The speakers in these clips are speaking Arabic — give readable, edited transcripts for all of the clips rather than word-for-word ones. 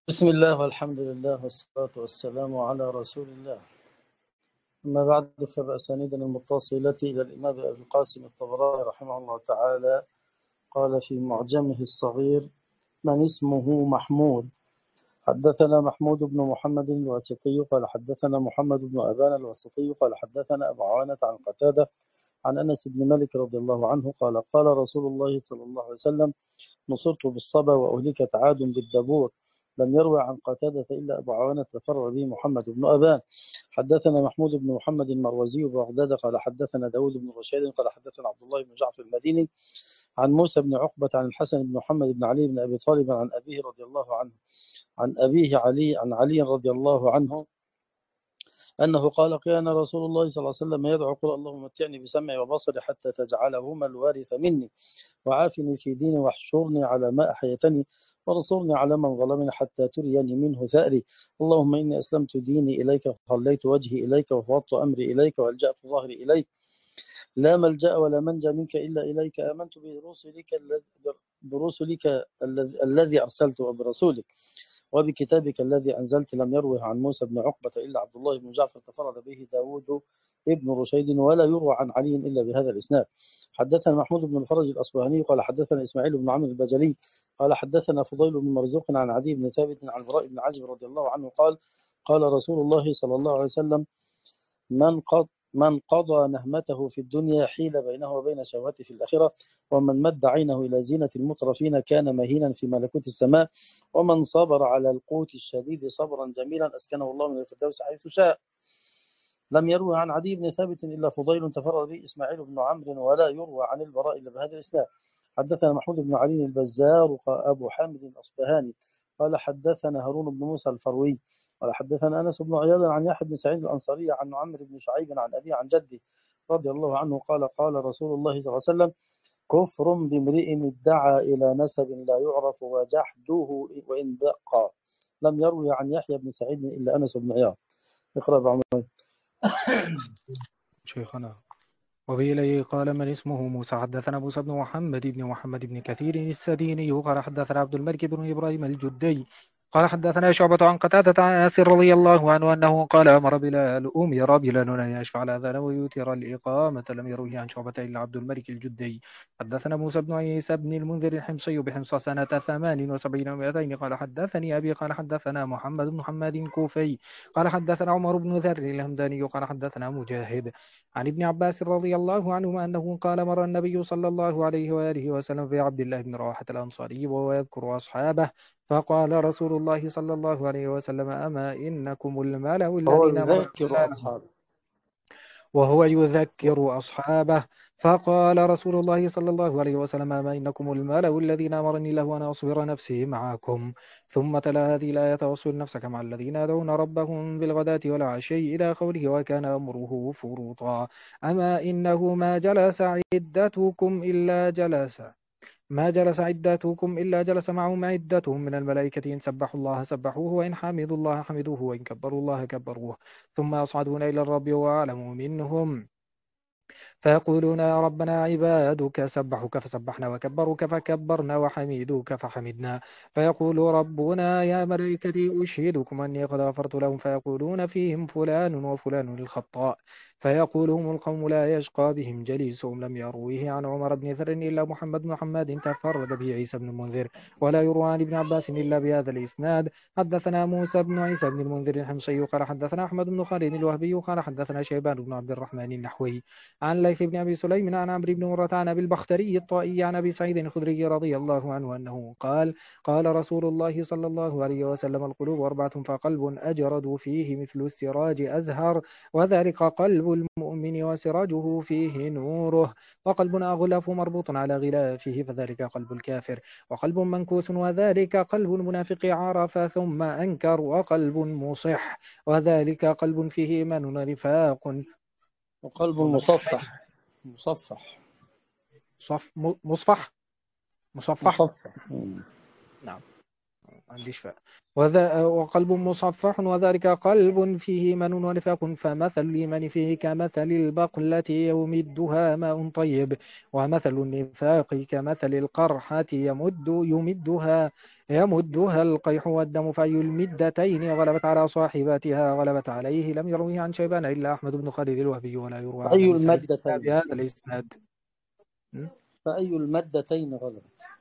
بسم الله والحمد لله والصلاة والسلام على رسول الله. أما بعد، فبأسانيدنا المتصلة إلى الإمام أبي القاسم الطبراني رحمه الله تعالى قال في معجمه الصغير: من اسمه محمود. حدثنا محمود بن محمد الواسطي قال حدثنا محمد بن أبان الواسطي قال حدثنا أبو عوانة عن قتادة عن أنس بن مالك رضي الله عنه قال قال رسول الله صلى الله عليه وسلم: نصرت بالصبا وأهلكت عاد بالدبور. لم يروي عن قتادة إلا أبو عوانة تفرد به محمد بن أبان. حدثنا محمود بن محمد المروزي ببغداد قال حدثنا داود بن رشيد قال حدثنا عبد الله بن جعفر المديني عن موسى بن عقبة عن الحسن بن محمد بن علي بن أبي طالب عن أبيه رضي الله عنه عن أبيه علي عن علي رضي الله عنه أنه قال: كان رسول الله صلى الله عليه وسلم يدعو: قل اللهم متعني بسمعي وبصري حتى تجعلهما الوارث مني، وعافني في ديني، واحشرني على ما أحيتني، وانصرني على من ظلمني حتى تريني منه ثأري. اللهم إني أسلمت ديني إليك، وخليت وجهي إليك، وفوضت أمري إليك، وألجأت ظهري إليك، لا ملجأ ولا منجا منك إلا إليك. آمنت برسلك الذي أرسلت، وبرسولك، وبكتابك الذي أنزلت. لم يروه عن موسى بن عقبة إلا عبد الله بن جعفر تفرد به داود ابن رشيد، ولا يروى عن علي إلا بهذا الإسناد. حدثنا محمود بن الفرج الأصبهاني قال حدثنا إسماعيل بن عمرو البجلي قال حدثنا فضيل بن مرزوق عن عدي بن ثابت عن البراء بن عازب رضي الله عنه قال: قال رسول الله صلى الله عليه وسلم: من قضى نهمته في الدنيا حيل بينه وبين شهوته في الآخرة، ومن مد عينه إلى زينة المترفين كان مهينا في ملكوت السماء، ومن صبر على القوت الشديد صبرا جميلا أسكنه الله من الفردوس حيث شاء. لم يروي عن عدي بن ثابت إلا فضيل تفرد به إسماعيل بن عمرو، ولا يروى عن البراء إلا بهذا الإسناد. حدثنا محمود بن علي البزار أبو حامد الأصبهاني قال حدثنا هارون بن موسى الفروي قال حدثنا أنس بن عياض عن يحيى بن سعيد الأنصاري عن عمرو بن شعيب عن أبي عن جدي رضي الله عنه قال: قال رسول الله صلى الله عليه وسلم: كفر بامرئ ادعى إلى نسب لا يعرف، وجحده وإن دقى. لم يروي عن يحيى بن سعيد إلا أنس بن عياض. اقرأ بعمر. شيخنا. وفي إليه قال: من اسمه موسى. حدثنا موسى بن محمد بن كثير السديني قال حدثنا عبد الملك بن إبراهيم الجدي قال حدثنا شعبة عن قتادة عن أنس رضي الله عنه أنه قال: أمر بلال أن يشفع الأذان ويوتر الإقامة. لم يروه عن شعبة إلا عبد الملك الجدي. حدثنا موسى بن عيسى بن المنذر الحمصي بحمص سنة 78 و200 قال حدثني أبي قال حدثنا محمد بن محمد كوفي قال حدثنا عمر بن ذر الهمداني قال حدثنا مجاهد عن ابن عباس رضي الله عنهما أنه قال: مر النبي صلى الله عليه وآله وسلم في عبد الله بن رواحة الأنصاري وهو يذكر أصحابه، فقال رسول الله صلى الله عليه وسلم: أما إنكم الملأ الذين مر بلال. وهو يذكر أصحابه، فقال رسول الله صلى الله عليه وسلم: أما إنكم الملأ الذين أمرني له أن أصبر نفسي معكم. ثم تلا هذه الآية: واصبر نفسك مع الذين يدعون ربهم بالغداة والعشي إلى قوله: وكان أمره فرطا. أما إنه ما جلس عدتكم إلا جلس معهم عدتهم من الملائكة، إن سبحوا الله سبحوه، وإن حمدوا الله حمدوه، وإن كبروا الله كبروه، ثم يصعدون إلى الرب وأعلم منهم، فيقولون: يا ربنا عبادك سبحوك فسبحنا، وكبروك فكبرنا، وحمدوك فحمدنا. فيقول ربنا: يا ملائكتي أشهدكم أني قد غفرت لهم. فيقولون: فيهم فلان وفلان الخطاء. فيقول: هم القوم لا يشقى بهم جليسهم. لم يرويه عن عمر بن ذر إلا محمد بن حماد تفرد به عيسى بن المنذر، ولا يروى عن ابن عباس إلا بهذا الإسناد. حدثنا موسى بن عيسى بن المنذر الحمصي قال حدثنا أحمد بن خالد الوهبي قال حدثنا شيبان بن عبد الرحمن النحوي عن ليث بن أبي سليم عن عمرو بن مرة عن أبي البختري الطائي عن أبي سعيد الخدري رضي الله عنه أنه قال: قال رسول الله صلى الله عليه وسلم: القلوب أربعة، فقلب أجرد فيه مثل السراج أزهر، وذلك قلب المؤمن وسراجه فيه نوره، وقلب أغلف مربوط على غلافه فذلك قلب الكافر، وقلب منكوس وذلك قلب المنافق عرف ثم أنكر، وقلب مصح وذلك قلب فيه إيمان ونفاق، وقلب مصفح مصفح. مصفح. نعم. عنديش فاء. وقلب مصفح وذلك قلب فيه من ونفاق، فمثل الإيمان فيه كمثل البقلة يمدها ماء طيب، ومثل النفاق كمثل القرحة يمدها القيح والدم، فأي المدتين غلبت على صاحباتها غلبت عليه. لم يروه عن شيبان إلا أحمد بن خالد الوهبي، ولا يروى عن فأي أبي سعيد المادتين بهذا الإسناد. فأي المادتين غلبت؟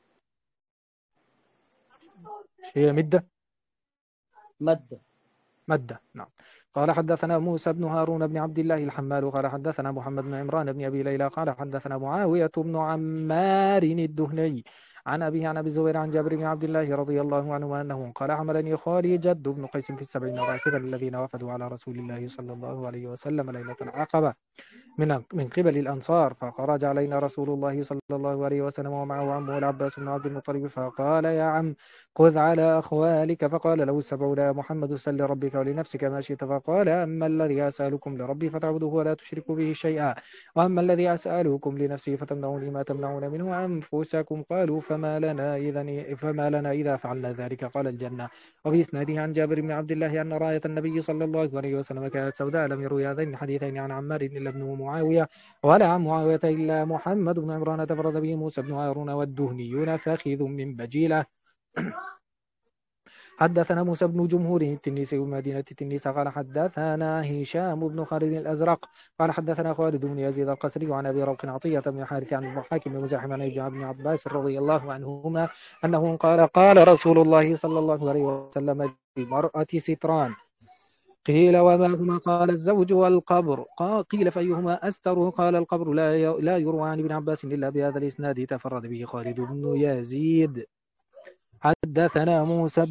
هي مادة. مدة، نعم. قال حدثنا موسى بن هارون بن عبد الله الحمال قال حدثنا محمد بن عمران بن أبي ليلى قال حدثنا معاوية بن عمار الدهني عن أبيه عن أبي الزبير عن جابر بن عبد الله رضي الله عنه أنه قال حملني خالي جد بن قيس في السبعين راكبا الذين وفدوا على رسول الله صلى الله عليه وسلم ليلة العقبة من قبل الأنصار، فخرج علينا رسول الله صلى الله عليه وسلم ومعه عمه العباس بن عبد المطلب، فقال يا عم خذ على أخوالك، فقال له السبعون يا محمد سل لربك ولنفسك ما شئت، فقال أما الذي أسألكم لربي فتعبدوه ولا تشركوا به شيئا، وأما الذي أسألكم لنفسي فتمنعوني ما تمنعون منه أنفسكم. قالوا فما لنا إذا فعلنا ذلك؟ قال الجنة. وبإسناده عن جابر بن عبد الله أن راية النبي صلى الله عليه وسلم كانت سوداء. لم يروي هذين الحديثين عن عمار إلا ابن معاوية، ولا عن معاوية إلا محمد بن عمران تفرد به موسى بن هارون والدهنيون فاخذ من بجيلة. حدثنا موسى بن جمهور التنيسي ومدينة التنيس قال حدثنا هشام بن خالد الأزرق قال حدثنا خالد بن يزيد القسري عن أبي روق عطية بن الحارث عن الضحاك بن مزاحم عن ابن عباس رضي الله عنهما أنه قال رسول الله صلى الله عليه وسلم للمرأة ستران، قيل وما هما؟ قال الزوج والقبر. قيل فأيهما أستر؟ قال القبر. لا يروى عن ابن عباس إلا بهذا الإسناد تفرد به خالد بن يزيد. حدثنا موسى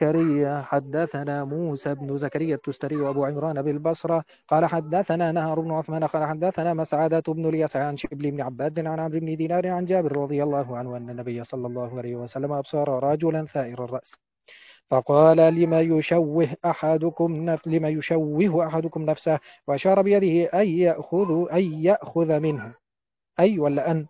بن زكريا التستري وأبو عمران بالبصرة قال حدثنا نهر بن عثمان قال حدثنا مسعدة بن اليسع عن شبل بن عباد عن عمرو بن دينار عن جابر رضي الله عنه أن النبي صلى الله عليه وسلم أبصر رجلا ثائر الرأس فقال لما يشوه أحدكم نفسه، وأشار بيده أن يأخذ منه، أي ولا أن.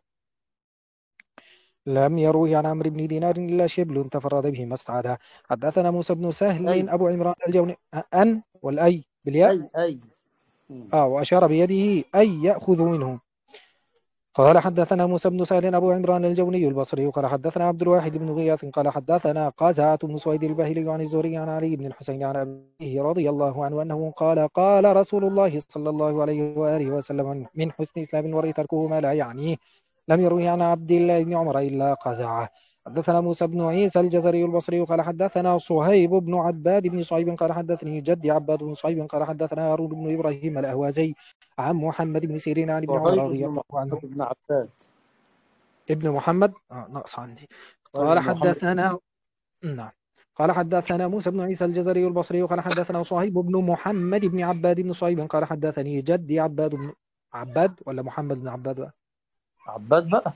لم يروه عن عمرو بن دينار إلا شبل تفرد به مسعدة. حدثنا موسى بن سهل أي أبو عمران الجوني أن والأي بالياء. أي وأشار بيده أن يأخذ منه. قال حدثنا موسى بن سهل أبو عمران الجوني البصري قال حدثنا عبد الواحد بن غياث قال حدثنا قزعة بن سويد الباهلي عن الزهري عن علي بن الحسين عن أبيه رضي الله عنه أنه قال رسول الله صلى الله عليه وآله وسلم من حسن إسلام المرء تركه ما لا يعنيه. لم يروي عن عبد الله بن عمر إلا قزعة. حدثنا موسى بن عيسى الجزري البصري قال حدثنا صهيب بن عباد بن صعيب قال حدثني جدي عباد بن صعيب قال حدثنا هارون بن إبراهيم الأهوازي عن محمد بن سيرين عن ابن عمر صهيب رضي بن الله عنه. محمد بن عباد. ابن محمد نقص عندي. صهيب قال بن محمد. حدثنا نعم. قال حدثنا موسى بن عيسى الجزري البصري قال حدثنا صهيب بن محمد بن عباد بن صعيب قال حدثني جدي عباد ولا محمد بن عباد بقى؟ عباد بقى.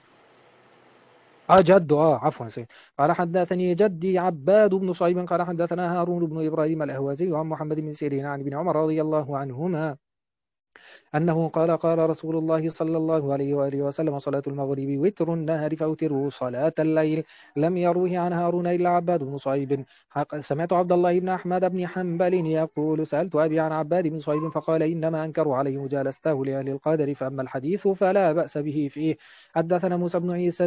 جد عفوا سيد. قال حدثني جدي عباد بن صعيب قال حدثنا هارون بن إبراهيم الأهوازي عن محمد بن سيرين عن ابن عمر رضي الله عنهما أنه قال رسول الله صلى الله عليه وآله وسلم صلاة المغرب وتر النهر فأوتروا صلاة الليل. لم يروه عن هارون إلا عباد بن صعيب. سمعت عبد الله بن أحمد بن حنبل يقول سألت أبي عن عباد بن صعيب فقال إنما أنكروا عليه مجالسته لأهل القدر، فأما الحديث فلا بأس به فيه. حدثنا موسى بن عيسى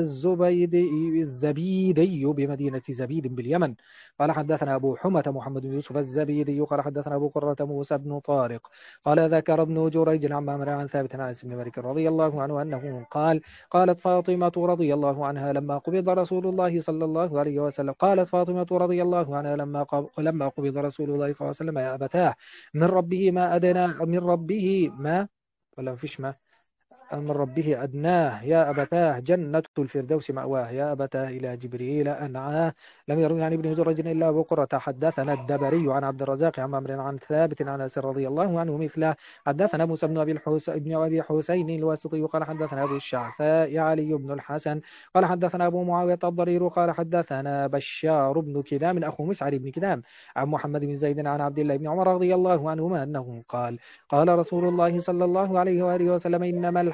الزبيدي بمدينة زبيد باليمن قال حدثنا أبو حمة محمد بن يوسف الزبيدي قال حدثنا أبو قرة موسى بن طارق قال ذكر ابن جريج عن معمر عن ثابت عن انس بن مالك رضي الله عنه أنه قالت فاطمة رضي الله عنها لما قبض رسول الله صلى الله عليه وسلم قالت فاطمة رضي الله عنها لما قبض رسول الله صلى الله عليه وسلم يا أبتاه من ربه ما أدنى من ربه ما ولا فيش ما من ربه أدناه يا أبتاه جنة الفردوس مأواه يا أبتاه إلى جبريل أنعاه. لم يروي عن ابن جريج إلا أبو قرة. حدثنا الدبري عن عبد الرزاق عن عمرو عن ثابت عن أنس رضي الله عنه مثله. حدثنا موسى بن أبي حسين الواسطي قال حدثنا أبو الشعثاء علي بن الحسن قال حدثنا أبو معاوية الضرير قال حدثنا بشار بن كدام أخو مسعر بن كدام عن محمد بن زيد عن عبد الله بن عمر رضي الله عنهما أنه قال رسول الله صلى الله عليه وآله وسلم إنما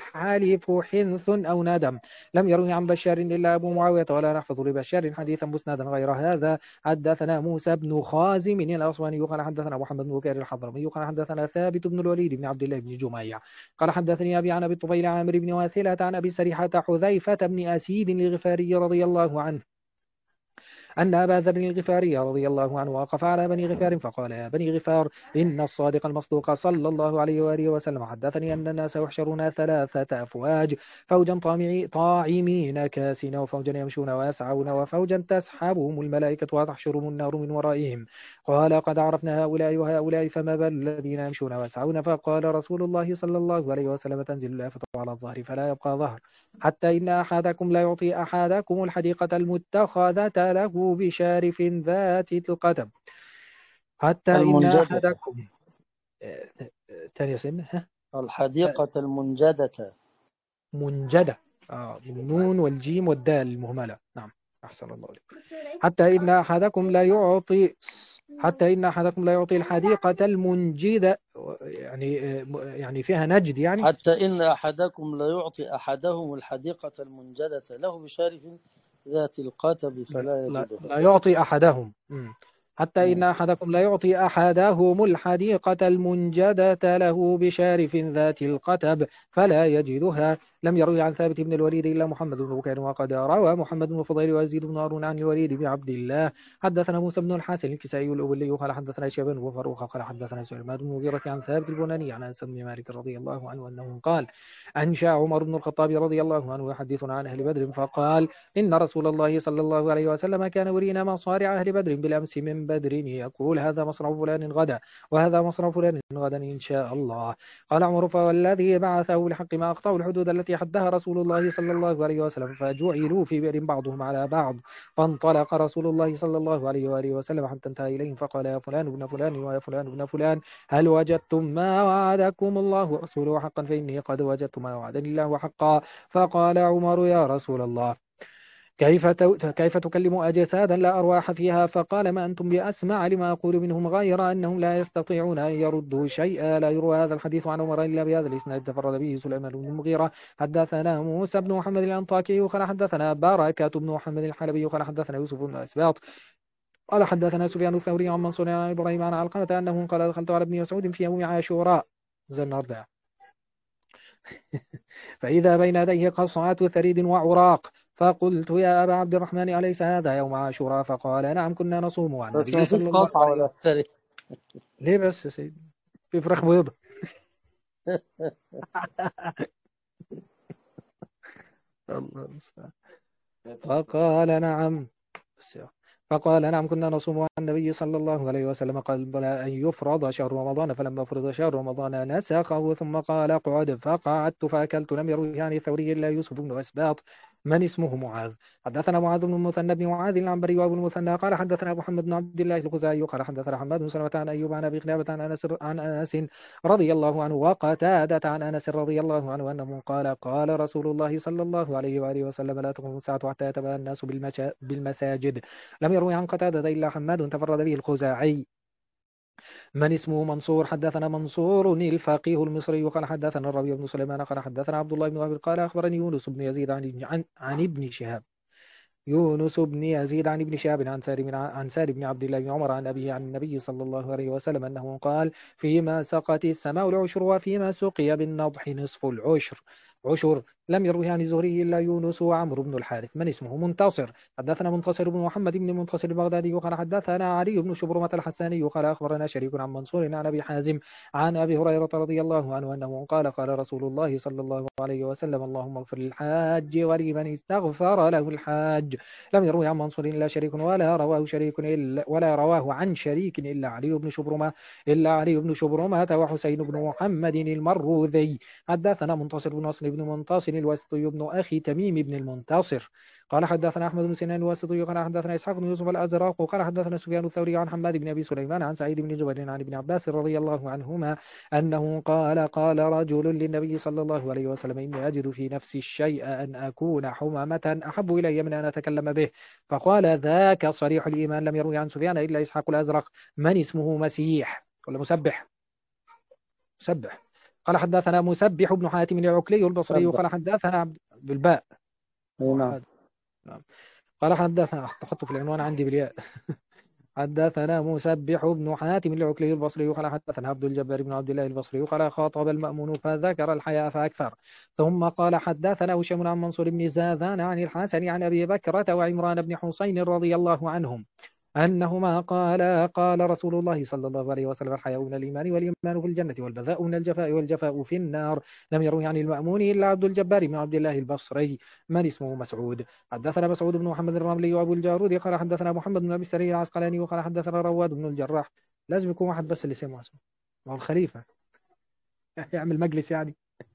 الحلف حنث أو ندم. لم يروي عن بشار إلا أبو معاوية ولا نحفظ لبشار حديثا مسندا غير هذا. حدثنا موسى بن خازم الأصفهاني قال حدثنا محمد بن بكير الحضرمي قال حدثنا ثابت بن الوليد بن عبد الله بن جميع قال حدثني أبي عن أبي الطفيل عامر بن واثلة عن أبي سريحة حذيفة بن أسيد الغفاري رضي الله عنه أن أبا ذر الغفاري رضي الله عنه وقف على بني غفار فقال يا بني غفار إن الصادق المصدوق صلى الله عليه وآله وسلم حدثني أن الناس يحشرون ثلاثة أفواج: فوجا طاعمين كاسين، وفوجا يمشون ويسعون، وفوجا تسحبهم الملائكة وتحشرهم النار من ورائهم. قال قد عرفنا هؤلاء وهؤلاء فما بال الذين يمشون ويسعون؟ فقال رسول الله صلى الله عليه وسلم تنزل الآفة على الظهر فلا يبقى ظهر، حتى إن أحدكم لا يعطي أحدكم الحديقة المتخذة له بشارف ذات القتب، حتى إن المنجدة. أحدكم تاني سنة الحديقة المنجدة. منجدة بالنون والجيم والدال المهملة. نعم، أحسن الله عليك. حتى إن أحدكم لا يعطي الحديقة المنجدة، يعني فيها نجد، يعني حتى إن أحدكم لا يعطي أحدهم الحديقة المنجدة له بشارف ذات القتب فلا يجدها. لا يعطي أحدهم. حتى إن أحدكم لا يعطي أحدهم الحديقة المنجدة له بشارف ذات القتب فلا يجدها. لم يروي عن ثابت بن الوليد إلا محمد بن بكير، وقد روى محمد بن فضيل ويزيد بن هارون عن الوليد بن عبد الله. حدثنا موسى بن الحسن الكسائي الأولي قال حدثنا شيبان وفروخ قال حدثنا سليمان بن المغيرة عن ثابت البناني عن أنس بن مالك رضي الله عنه أنه قال: أنشأ عمر بن الخطاب رضي الله عنه يحدثنا عن أهل بدر فقال: إن رسول الله صلى الله عليه وسلم كان يرينا مصارع أهل بدر بالأمس من بدر، يقول هذا مصرع فلان غدا وهذا مصرع فلان غدا إن شاء الله. قال عمر: فوالذي بعثه لحق ما أخطأوا الحدود التي حدها رسول الله صلى الله عليه وسلم فجعلوا في بئر بعضهم على بعض. فانطلق رسول الله صلى الله عليه وآله وسلم حتى انتهى إليهم فقال: يا فلان ابن فلان ويا فلان ابن فلان، هل وجدتم ما وعدكم الله ورسوله حقا؟ فإني قد وجدت ما وعدني الله حقا. فقال عمر: يا رسول الله، كيف تكلم أجسادا لا أرواح فيها؟ فقال: ما أنتم بأسمع لما أقول منهم، غير أنهم لا يستطيعون أن يردوا شيئا. لا يروى هذا الحديث عن عمر إلا بهذا الإسناد تفرد به سليمان بن المغيرة. حدثنا موسى بن محمد الأنطاكي قال حدثنا بركة بن محمد الحلبي قال حدثنا يوسف بن أسباط قال حدثنا سفيان الثوري عن منصور عن إبراهيم عن علقمة أنه قال: دخلت على ابن مسعود في يوم عاشوراء فإذا بين يديه قصعة ثريد وعراق، فقلت: يا أبا عبد الرحمن، أليس هذا يوم عاشوراء؟ فقال: نعم، كنا نصوم عن بس ما النبي فيش صلى الله قصعة عليه ولا وسلم. ثري. ليه بس يا سيدي؟ في فراخ بيضة. الله المستعان. فقال: نعم. فقال: نعم، كنا نصوم عن النبي صلى الله عليه وسلم قبل أن يفرض شهر رمضان، فلما فرض شهر رمضان نسخه ثم قال: اقعد، فقعدت فأكلت. لم يروه عن الثوري إلا يوسف بن أسباط. من اسمه معاذ. حدثنا معاذ بن المثنى بن معاذ العنبري وابو المثنى قال حدثنا محمد بن عبد الله الخزاعي قال حدثنا حماد بن سلمة عن أيوب عن أبي قلابة عن أنس رضي الله عنه وقتادة عن أنس رضي الله عنه أنه قال: قال رسول الله صلى الله عليه وآله وسلم: لا تقوم الساعة حتى يتباهى الناس بالمساجد. لم يروي عن قتادة إلا حماد تفرد به الخزاعي. من اسمه منصور. حدثنا منصور الفقيه المصري قال حدثنا الربيع بن سليمان قال حدثنا عبد الله بن وهب قال أخبرني يونس بن يزيد عن ابن شهاب. يونس بن يزيد عن ابن شهاب عن سالم بن عبد الله بن عمر عن أبيه عن النبي صلى الله عليه وسلم أنه قال: فيما سقت السماء العشر وفيما سقي بالنضح نصف العشر. لم يروه عن الزهري إلا يونس وعمرو بن الحارث. من اسمه منتصر. حدثنا منتصر بن محمد بن منتصر البغدادي قال حدثنا علي بن شبرمة الحساني قال أخبرنا شريك عن منصور عن أبي حازم عن أبي هريرة رضي الله عنه أنه قال: قال رسول الله صلى الله عليه وسلم: اللهم اغفر للحاج ولمن استغفر له الحاج. لم يروه عن منصور إلا شريك ولا رواه عن شريك إلا علي بن شبرمة وحسين بن محمد المروذي. حدثنا منتصر بن نصر بن منتصر الواسطي بن أخي تميم بن المنتصر قال حدثنا أحمد بن سنان الواسطي قال حدثنا إسحاق بن يوسف الأزرق قال حدثنا سفيان الثوري عن حماد بن أبي سليمان عن سعيد بن جبير عن ابن عباس رضي الله عنهما أنه قال: قال رجل للنبي صلى الله عليه وسلم: إني أجد في نفسي الشيء أن أكون حمامة أحب إلي من أن أتكلم به. فقال: ذاك صريح الإيمان. لم يروي عن سفيان إلا إسحاق الأزرق. من اسمه مسيح ولا مسبح؟ قال حدثنا مسبح بن حاتم العكلي البصري سبح. قال حدثنا بالباء أي نعم. نعم. قال حدثنا تحط في العنوان عندي بالياء. حدثنا مسبح بن حاتم العكلي البصري قال حدثنا عبد الجبار بن عبد الله البصري قال خاطب المأمون فذكر الحياء فأكثر. ثم قال حدثنا هشام عن منصور بن زاذان عن الحسن عن أبي بكرة وعمران بن حسين رضي الله عنهم أنهما قال رسول الله صلى الله عليه وسلم الحياء من الإيمان والإيمان في الجنة والبذاء من الجفاء والجفاء في النار. لم يروه عن المأمون إلا عبد الجبار بن عبد الله البصري من اسمه مسعود. حدثنا مسعود بن محمد الرملي وأبو الجارود قال حدثنا محمد بن أبي السري العسقلاني وقال حدثنا رواد بن الجراح. لازم يكون واحد بس اللي اسمه اسمه هو الخليفة. يعمل مجلس يعني.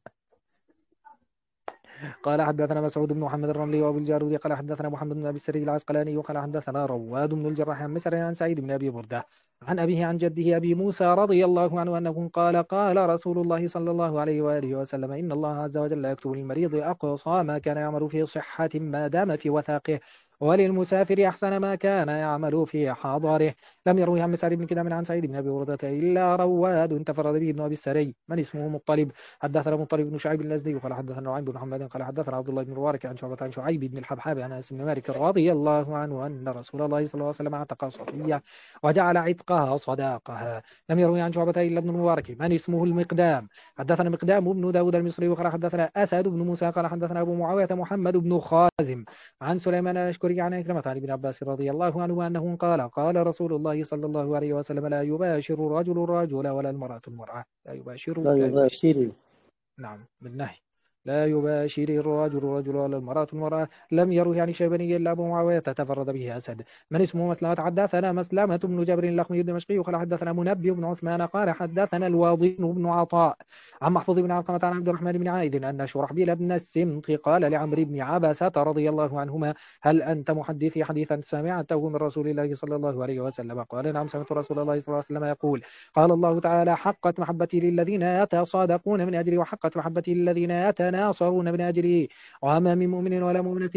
قال حدثنا مسعود بن محمد الرملي وابو الجارود قال حدثنا محمد بن ابي السري العسقلاني وقال حدثنا رواد بن الجراح عن مسعر عن سعيد بن ابي برده عن ابيه عن جده ابي موسى رضي الله عنه انه قال رسول الله صلى الله عليه واله وسلم ان الله عز وجل يكتب للمريض اقصى ما كان يعمل في صحه ما دام في وثاقه وللمسافر أحسن ما كان يعمل في حضره. لم يروي عن مسعر بن كدام عن سعيد بن أبي بردة إلا رواد تفرد به ابن أبي السري من اسمه مطلب. حدثنا مطلب بن شعيب الأزدي قال حدثنا نعيم بن محمد قال حدثنا عبد الله بن مبارك عن شعبة عن شعيب بن الحبحاب عن أنس بن مالك رضي الله عنه أن رسول الله صلى الله عليه وسلم اعتق صفية وجعل عتقها صداقها. لم يروي عن شعبة إلا ابن المبارك من اسمه المقدام. حدثنا مقدام بن داود المصري وقال حدثنا أسد بن موسى قال حدثنا أبو معاوية محمد بن خازم عن سليمان الأشكري عن عكرمة عن ابن عباس رضي الله عنه أنه قال رسول الله صلى الله عليه وسلم لا يباشر الرجل الرجل ولا المرأة المرأة لا لا يباشر. يباشر. نعم بالنهي. لا يباشر الرجل الرجل ولا المرأة المرأة. لم يروه عن شيباني إلا أبو معاوية تفرد به أسد من اسمه مسلمة. حدثنا مسلمة بن جبر اللخمي الدمشقي وقال حدثنا منبي بن عثمان قال حدثنا الواضين بن عطاء عن محفوظ بن علقمة عن عبد الرحمن بن عائد أن شرحبيل بن السمط قال لعمرو بن عبسة رضي الله عنهما هل أنت محدثي حديثا سمعته من رسول الله صلى الله عليه وسلم؟ قال نعم سمعت رسول الله صلى الله عليه وسلم يقول قال الله تعالى حقت محبتي للذين يتصادقون من أجلي وحقت محبتي للذين يتناصرون من أجلي وما من مؤمن ولا مؤمنة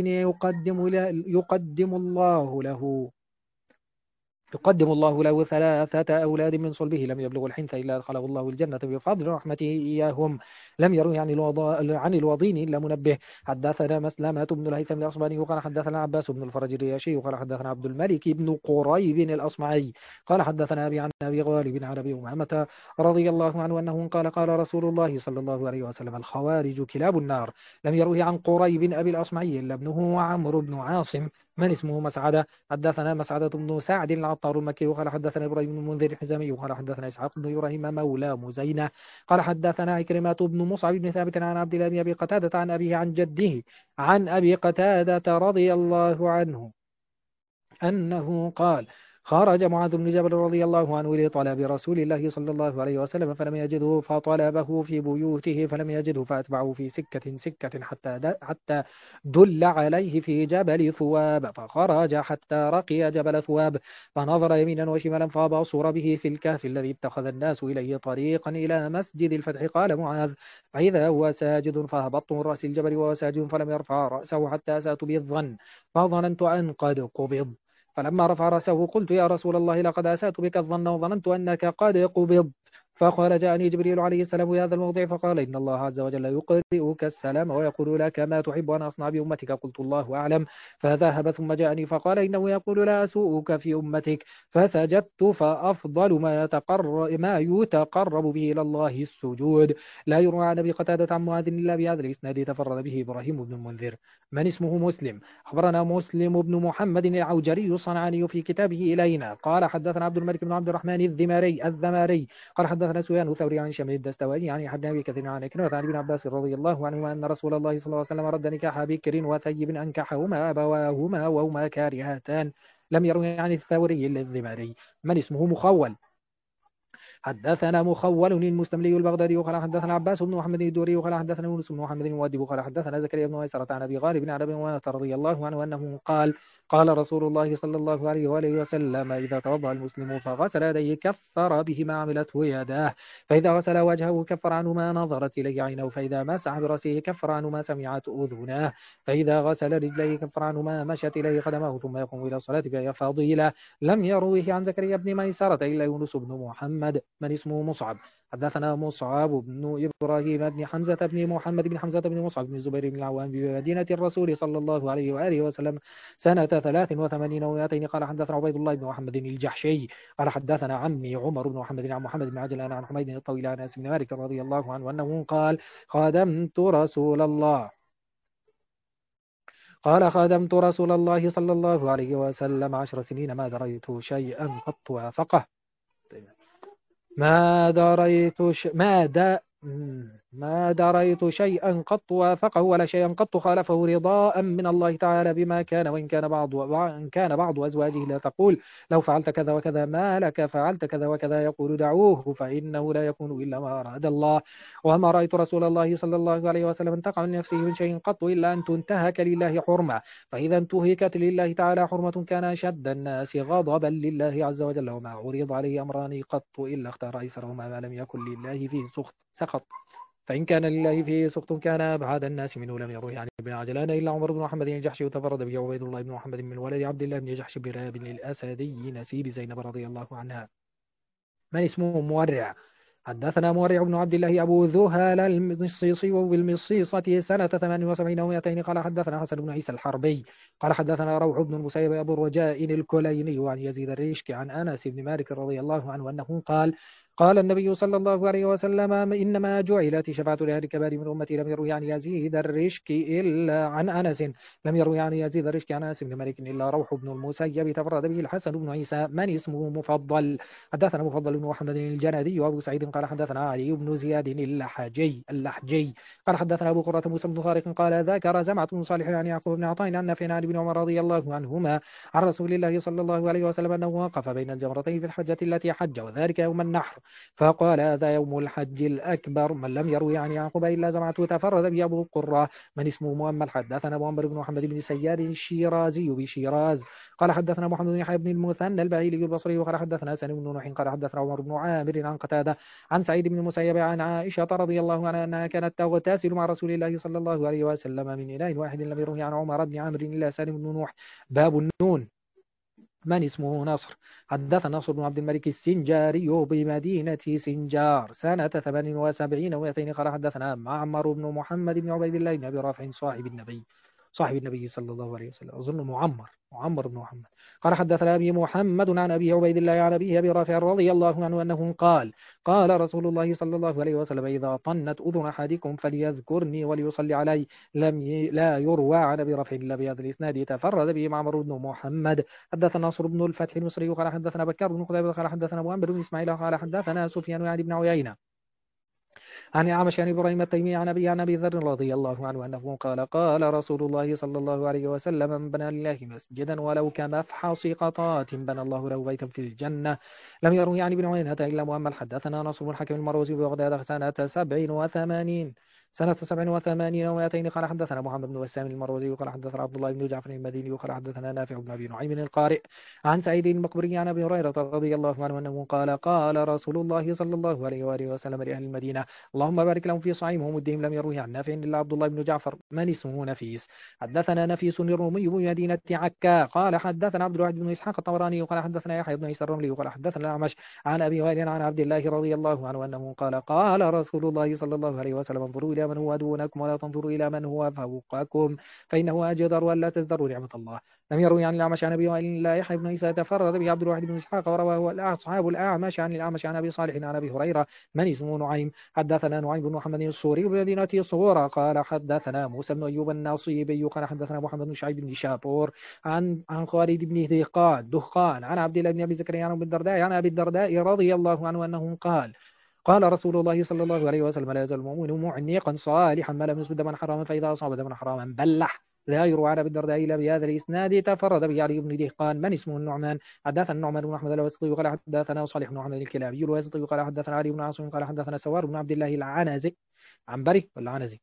يقدم الله له ثلاثة أولاد من صلبه لم يبلغ الحنث إلا أدخله الله الجنة بفضل رحمته إياهم. لم يروي عن الوضين إلا منبه. حدثنا مسلمة بن الهيثم الأصبهاني وقال حدثنا عباس بن الفرج الرياشي وقال حدثنا عبد الملك بن قريب الأصمعي قال حدثنا أبي عن أبي غالب عن أبي أمامة رضي الله عنه أنه قال رسول الله صلى الله عليه وسلم الخوارج كلاب النار. لم يروي عن قريب أبي الأصمعي إلا ابنه عمرو بن عاصم من اسمه مسعدة. حدثنا مسعدة بن سعد العطار المكي وقال حدثنا إبراهيم بن المنذر الحزامي وقال حدثنا إسحاق بن إبراهيم مولى مزينة قال حدثنا عكرمة بن مصعب بن ثابت عن عبد الله بن أبي قتادة عن أبيه عن جده عن أبي قتادة رضي الله عنه أنه قال خرج معاذ بن جبل رضي الله عنه لطلب رسول الله صلى الله عليه وسلم فلم يجده فطلبه في بيوته فلم يجده فأتبعه في سكة حتى دل عليه في جبل ثواب فخرج حتى رقي جبل ثواب فنظر يمينا وشمالا فبصر به في الكهف الذي اتخذ الناس إليه طريقا إلى مسجد الفتح. قال معاذ فإذا هو ساجد فهبطت من رأس الجبل وهو ساجد فلم يرفع رأسه حتى أسأت به الظن فظننت أن قد قبض فلما رفع رأسه قلت يا رسول الله لقد أسأت بك الظن وظننت أنك قد قبضت. فقال جاءني جبريل عليه السلام في هذا الموضع فقال إن الله عز وجل يقرئك السلام ويقول لك ما تحب أن أصنع بأمتك قلت الله أعلم. فذهب ثم جاءني فقال إنه يقول لا أسوءك في أمتك فسجدت فأفضل ما يتقرب به إلى الله السجود. لا يروى عن أبي قتادة عن معاذ إلا بهذا الإسناد تفرد به إبراهيم بن المنذر من اسمه مسلم. أخبرنا مسلم بن محمد العوجري الصنعاني في كتابه إلينا قال حدثنا عبد الملك بن عبد الرحمن الذماري قال حدثنا سفيان الثوري عن شميل الدستوائي عن ابن ابي كثير عن عكرمة عن ابن عباس رضي الله عنهما ان رسول الله صلى الله عليه وسلم رد نكاح بكر وثيب انكحهما ابواهما وهما كارهاتان. لم يروي عن الثوري الا الذماري من اسمه مخول. حدثنا مخول المستملي البغدادي وقال حدثنا عباس بن محمد الدوري وقال حدثنا يونس بن محمد المؤدب وقال حدثنا زكريا بن ميسرة عن ابي غالب عن ابي هريرة رضي الله عنه انه قال رسول الله صلى الله عليه واله وسلم اذا توضا المسلم فغسل يديه كفر به ما عملته يداه فاذا غسل وجهه كفر عنه ما نظرت اليه عينه فاذا مسح براسه كفر عنه ما سمعت اذناه فاذا غسل رجليه كفر عنه ما مشت اليه قدمه ثم يقوم الى الصلاه فهي فضيلة. لم يروه عن زكريا بن ميسرة الا يونس بن محمد من اسمه مصعب. حدثنا مصعب بن إبراهيم بن حمزة بن محمد بن حمزة بن مصعب بن الزبير بن العوام بمدينة الرسول صلى الله عليه وآله وسلم سنة 83 و200. قال حدثنا عبيد الله بن محمد الجحشي قال حدثنا عمي عمر بن محمد عن محمد بن عجلان عن حميد الطويل عن أنس بن مالك رضي الله عنه أنه قال خادمت رسول الله خادمت رسول الله صلى الله عليه وسلم 10 سنين ما دريت شيئا قط وافقه. ما دريت ش... ما دا ما دريت شيئا قط وافقه ولا شيئا قط خالفه رضاء من الله تعالى بما كان وإن كان بعض أزواجه لا تقول لو فعلت كذا وكذا ما لك فعلت كذا وكذا يقول دعوه فإنه لا يكون إلا ما أراد الله. وما رأيت رسول الله صلى الله عليه وسلم انتقع من نفسه من شيء قط إلا أن تنتهك لله حرمة، فإذا انتهكت لله تعالى حرمة كان أشد الناس غضبا لله عز وجل. وما عرض عليه أمران قط إلا اختار أيسرهما ما لم يكن لله فيه سخط، فإن كان لله فيه سخط كان أبعد الناس منه. لم يروه عن ابن عجلان إلا عمر بن محمد الجحشي وتفرد به عبيد الله بن محمد من ولد عبد الله بن جحش بن رهب الأسدي نسيب زينب رضي الله عنها. من اسمه مورع؟ حدثنا مورع بن عبد الله أبو ذهل المصيصي وبالمصيصة سنة 78 و200. قال حدثنا حسن بن عيسى الحربي قال حدثنا روح بن المسيب أبو الرجاء الكليني عن يزيد الريشكي عن أنس بن مالك رضي الله عنه أنه قال النبي صلى الله عليه وسلم إنما جعلت شفاعة لأهل الكبائر من أمتي. لم يروي عن يزيد الريشكي إلا عن أنس لم يروي عن يزيد الريشكي عن أنس بن مالك إلا روح بن المسيب تفرد به الحسن بن عيسى. من اسمه مفضل؟ حدثنا مفضل بن محمد الجنادي وابو سعيد قال حدثنا علي بن زياد اللحجي قال حدثنا ابو قرة موسى بن طارق قال ذكر زمعة بن صالح عن يعقوب بن عطاء عن نافع عن ابن عمر رضي الله عنهما عن رسول الله صلى الله عليه وسلم انه وقف بين الجمرتين في الحجة التي حج وذلك يوم النحر فقال هذا يوم الحج الأكبر. من لم يروي عن يعقوب إلا زمعة تفرد به أبو قرة. من اسمه مؤمل؟ حدثنا مؤمل بن محمد بن سيار الشيرازي بشيراز قال حدثنا محمد بن يحيى بن المثنى البهيلي البصري وقال حدثنا سالم بن نوح قال حدثنا عمر بن عامر عن قتادة عن سعيد بن المسيب عن عائشة رضي الله عنها أنها كانت تغتسل مع رسول الله صلى الله عليه وسلم من إناء واحد. لم يروي عن عمر بن عامر إلا سالم بن نوح. باب النون. من اسمه نصر؟ حدثنا نصر بن عبد الملك السنجاري بمدينة سنجار سنة 78 و200. قال حدثنا معمر بن محمد بن عبيد الله بن أبي رافع صاحب النبي صلى الله عليه وسلم أظن معمر بن محمد. قال حدثنا أبي محمد عن أبي عبيد الله عن أبي أبي رافع رضي الله عنه أنه قال رسول الله صلى الله عليه وسلم إذا طنت أذن أحدكم فليذكرني وليصلي علي. لا يروى عن أبي رافع إلا بهذا الإسناد تفرد به معمر بن محمد. حدثنا نصر بن الفتح المصري قال حدثنا بكر بن قتيبة قال حدثنا مؤمل بن إسماعيل قال حدثنا سفيان يعني بن عيينة عن أعمش عن إبراهيم التيمي عن أبي ذر رضي الله عنه أنه قال رسول الله صلى الله عليه وسلم من بنى لله مسجدا ولو كمفحص قطات بنى الله له بيتا في الجنة. لم يروي عن ابن عيينة إلا مؤمل. حدثنا نصر بن الحكم المروزي ببغداد سنة 87 و200. قال حدثنا محمد بن وسام المروزي وقال حدثنا عبد الله بن جعفر المديني وقال حدثنا نافع بن أبي نعيم القارئ عن سعيد المقبري عن أبي هريرة رضي الله عنه أنه قال رسول الله صلى الله عليه وآله وسلم لأهل المدينة اللهم بارك لهم في صائمهم ودهم. لم يروه عن نافع إلا عبد الله بن جعفر. من اسمه نفيس؟ حدثنا نفيس الرومي بمدينة عكا قال حدثنا عبد الواحد بن إسحاق الطبراني وقال حدثنا يحيى بن عيسى الرملي وقال حدثنا الأعمش عن أبي وائل عن عبد الله رضي الله عنه أنه قال رسول الله صلى الله عليه وسلم انظروا إلى من هو دونكم ولا تنظروا إلى من هو فوقكم فإنه أجدر ولا تزدروا نعمة الله. لم يروي عن الأعمش عن أبي وائل لا يحيى بن عيسى تفرد به عبد الواحد بن إسحاق ورواه أصحاب الأعمش عن الأعمش عن أبي صالح عن أبي هريرة. من اسمه نعيم؟ حدثنا نعيم بن محمد الصوري بمدينة صغورى قال حدثنا موسى بن أيوب الناصيبي قال حدثنا محمد بن شعيب بن شابور عن خالد بن دهقان عن عبد الله بن أبي زكريا عن أبي الدرداء عن أبي الدرداء رضي الله عنه أنه قال رسول الله صلى الله عليه وسلم لا يزال المؤمن معتقا صالحا ما لم يصب دما حراما فإذا أصاب دما حراما بلح. لا يروى عن أبي الدرداء إلا بهذا الإسناد تفرد به علي بن دهقان. من اسمه النعمان؟ حدثنا النعمان بن أحمد الواسطي قال حدثنا صالح بن محمد الكلابي الواسطي قال حدثنا علي بن عاصم قال حدثنا سوار بن عبد الله العنزي عنبري ولا عنزي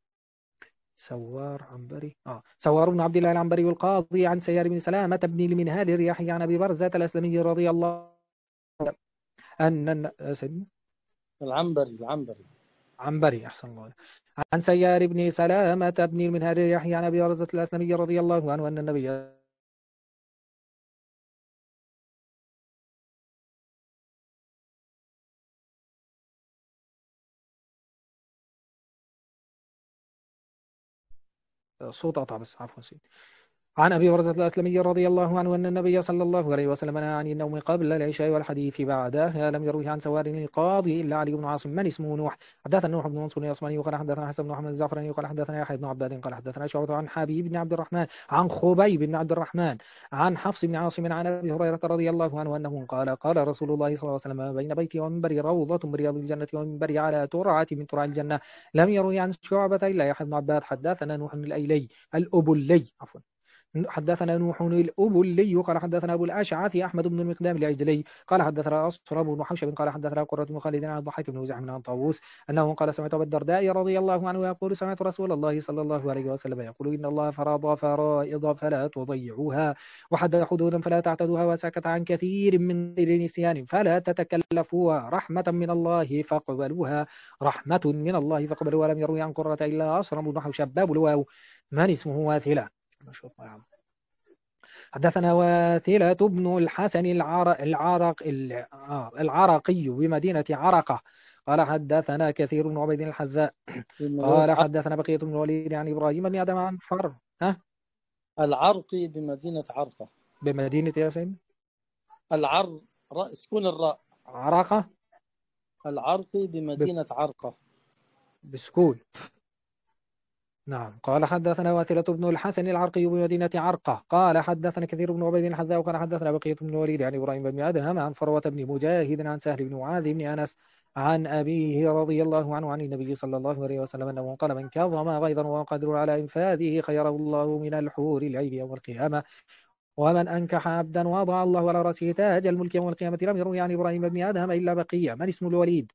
سوار بن عبد الله العنبري القاضي عن سيار بن سلامة بن المنهال الرياحي عن أبي برزة الأسلمي رضي الله عنه عنبري أحسن الله عن سيار بن سلامة بن المنهال الرياحي عن أبي برزة الأسلمي رضي الله عنه أن النبي صوت قطع بس، عفوا سيدي. عن أبي برزة الأسلمي رضي الله عنه أن النبي صلى الله عليه وسلم نهى عن النوم قبل العشاء والحديث بعدها. لم يروه عن سوار القاضي إلا علي بن عاصم. من اسمه نوح؟ حدثنا نوح بن منصور العثماني قال حدثنا حسن بن محمد الزعفراني قال حدثنا يحيى بن عباد قال حدثنا شعبة عن حبيب بن عبد الرحمن عن خبيب بن عبد الرحمن عن حفص بن عاصم عن أبي هريرة رضي الله عنه أنه قال قال رسول الله صلى الله عليه وسلم بين بيتي ومنبري روضة من رياض الجنة ومنبري على ترعة من ترع الجنة. لم يروي عن شعبة إلا يحيى بن عباد. حدثنا نوح الأيلي الأبلي عفوا حدثنا نوح الأبلي قال حدثنا أبو الأشعث أحمد بن المقدام العجلي قال حدثنا أصفر بن حوشب قال حدثنا قرة بن خالد عن الضحاك بن وزع عن طاووس أنه قال سمعت أبا الدرداء رضي الله عنه يقول سمعت رسول الله صلى الله عليه وسلم يقول إن الله فرض فرائض فلا تضيعوها وحد حدودا فلا تعتدوها وسكت عن كثير من غير نسيان فلا تتكلفوها رحمة من الله فاقبلوها رحمة من الله فاقبلوها. لم يروي عن قرة إلا أصفر بن حوشب باب الواو. من اسمه واثلة؟ ما شاء الله يا عم. حدثنا واثلة بن الحسن العرقي بمدينة عرقة قال حدثنا كثير بن عبيد الحذاء قال حدثنا بقية بن الوليد عن إبراهيم بن آدم عن فر العرقي بمدينة عرقة. بمدينة ياسين سكون الراء. عرقة. العرقي بمدينة عرقة بسكون. نعم. قال حدثنا واثلة بن الحسن العرقي بمدينة عرقة قال حدثنا كثير بن عبيد الحذاء قال حدثنا بقية بن الوليد عن إبراهيم بن آدم عن فروة بن مجاهد عن سهل بن معاذ بن أنس عن أبيه رضي الله عنه عن النبي صلى الله عليه وسلم أنه قال من كظم غيظا وقدر على إنفاذه خيره الله من الحور العين يوم القيامة ومن أنكح عبدا وضع الله على رأسه تاج الملك يوم القيامة. لم يروي عن إبراهيم بن آدم إلا بقية. من اسم الوليد؟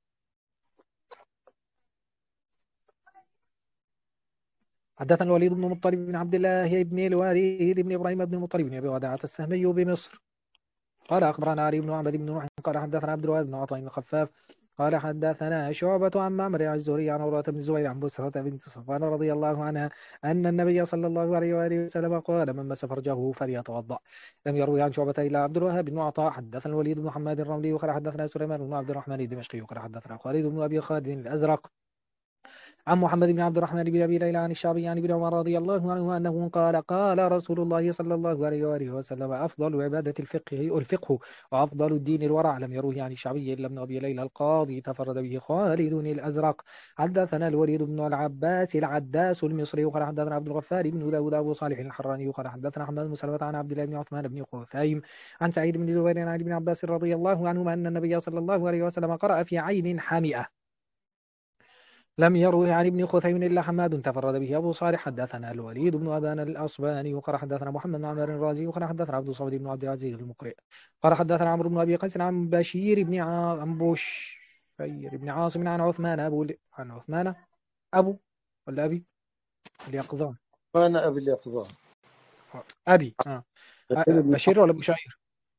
حدثنا الوليد بن مطلب بن عبد الله بن الوليد بن إبراهيم بن المطلب بن أبي وداعة السهمي بمصر قال أخبرنا علي بن عبد بن نوح قال حدثنا عبد الوهاب بن عطاء بن خفاف قال حدثنا شعبة عن معمر عن الزهري عن عروة بن الزبير عن بسرة بنت صفوان رضي الله عنها أن النبي صلى الله عليه وآله وسلم قال من مس فرجه فليتوضأ. لم يروي عن شعبة إلا عبد الوهاب بن عطاء. حدثنا الوليد بن محمد الرملي وقال حدثنا سليمان بن عبد الرحمن الدمشقي وقال حدثنا خالد بن أبي خالد الأزرق عن محمد بن عبد الرحمن بن أبي ليلى عن الشعبي عن ابن عمر رضي الله عنه أنه قال قال رسول الله صلى الله عليه وآله وسلم أفضل عبادة الفقه وأفضل الدين الورع. لم يروه عن الشعبي إلا ابن أبي ليلى القاضي تفرد به خالد الأزرق. حدثنا الوليد بن العباس العداس المصري وقال حدثنا عبد الغفار بن داود أبو صالح الحراني وقال حدثنا حماد بن سلمة عن عبد الله بن عثمان بن خثيم عن سعيد بن جبير عن ابن عباس رضي الله عنهما أن النبي صلى الله عليه وسلم قرأ في عين حامئة. لم يروه عن ابن خثيم إلا حماد تفرد به أبو صالح. حدثنا الوليد بن أبان الأصباني وقال حدثنا محمد بن عمر الرازي وقال حدثنا عبد الصمد بن عبد العزيز المقرئ قال حدثنا عمرو بن أبي قيس عن بشير بن عن بشير بن عاصم عن عثمان عن عثمان أبو ولا أبي اليقظان. أنا أبي اليقظان. أبي بشير ولا بشير؟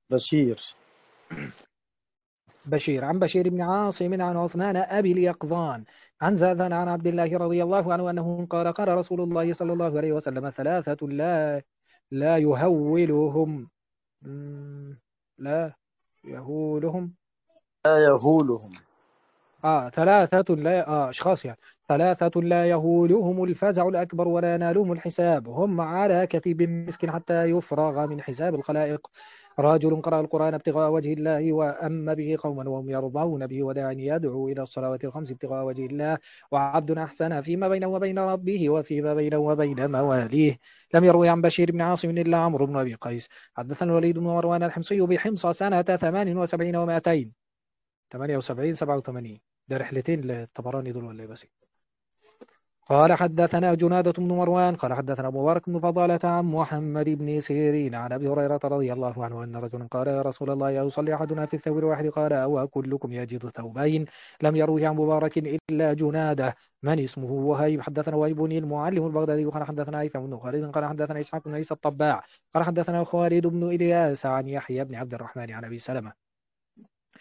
بشير عن بشير بن عاصم عن عثمان أبي اليقظان عن زاذان عن عبد الله رضي الله عنه أنه قال قال رسول الله صلى الله عليه وسلم ثلاثة لا يهولهم لا يهولهم ثلاثة لا أشخاص يعني ثلاثة لا يهولهم الفزع الأكبر ولا ينالهم الحساب هم على كتيب مسك حتى يفرغ من حساب الخلائق. رجل قرأ القرآن ابتغاء وجه الله وأما به قوما وهم يرضون به وداع يدعو إلى الصلوات الخمس ابتغاء وجه الله وعبد أحسن فيما بينه وبين ربه وفيما بينه وبين مواليه. لم يروي عن بشير بن عاصم إلا عمرو بن أبي قيس. حدثنا الوليد بن مروان الحمصي بحمص سنة 78 و200 78 87 ده رحلتين للطبراني دول ولا بس. قال حدثنا جنادة بن مروان قال حدثنا مبارك بن فضالة عن محمد بن سيرين عن أبي هريرة رضي الله عنه أن رجلا قال يا رسول الله يصلي أحدنا في الثوب الواحد قال أو كلكم يجد ثوبين. لم يروه عن مبارك إلا جنادة. من اسمه وهيب؟ حدثنا وهيب بن المعلم البغدادي قال حدثنا هيثم بن خالد قال حدثنا إسحاق بن عيسى الطباع قال حدثنا خالد بن إلياس عن يحيى بن عبد الرحمن عن أبي سلمة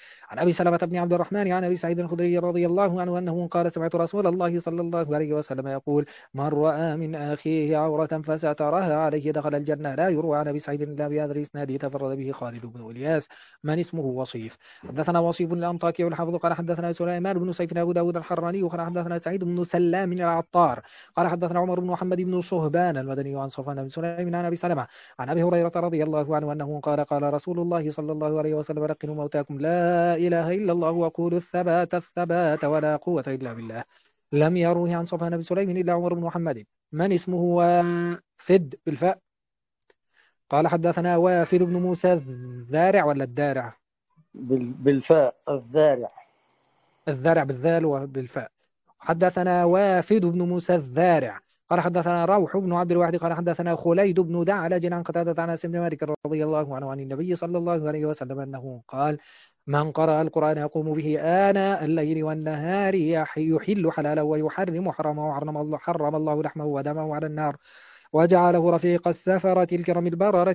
عن أبي سلمة بن عبد الرحمن عن أبي سعيد الخدري رضي الله عنه أنه قال سمعت رسول الله صلى الله عليه وسلم يقول من رأى من أخيه عورة فسترها عليه دخل الجنة. لا يروى عن أبي سعيد إلا بهذا الإسناد تفرد به خالد بن إلياس. من اسمه وصيف. حدثنا وصيف الأنطاكي والحافظ قال حدثنا سليمان بن سيف أبو داود الحراني قال حدثنا سعيد بن سلام العطار قال حدثنا عمر بن محمد بن صهبان المدني عن صفوان بن سليم عن أبي سلمة عن أبي هريرة رضي الله عنه أنه قال قال رسول الله صلى الله عليه وسلم لقنوا موتاكم لا إله إلا الله وقولوا الثبات الثبات ولا قوة إلا بالله. لم يروه عن صفوان بن سليم إلا عمر بن محمد. من اسمه وافد بالفاء. قال حدثنا وافد بن موسى الذارع ولا الدارع؟ بالفاء الذارع. الذارع بالذال وبالفاء. حدثنا وافد بن موسى الذارع قال حدثنا روح بن عبد الواحد قال حدثنا خليد بن دعلج عن قتادة عن أنس بن مالك رضي الله عنه عن النبي صلى الله عليه وسلم أنه قال من قرأ القرآن يقوم به آناء الليل والنهار يحل حلاله ويحرم حرامه حرم الله لحمه ودمه على النار وجعله رفيق السفرة الكرم البررة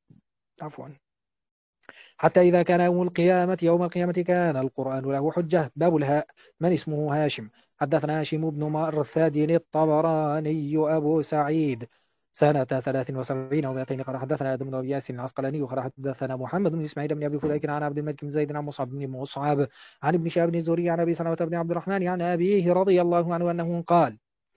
حتى إذا كان يوم القيامة كان القرآن له حجة. باب الهاء. من اسمه هاشم. حدثنا هاشم بن مرثد الطبراني أبو سعيد سنة 73 و200 قال حدثنا آدم بن أبي ياسين العسقلاني قال حدثنا محمد بن إسماعيل بن أبي فديك عن عبد الملك بن زيد عن مصعب بن مصعب عن ابن شهاب بن الزهري عن أبي سلمة بن عبد الرحمن عن أبيه رضي الله عنه أنه قال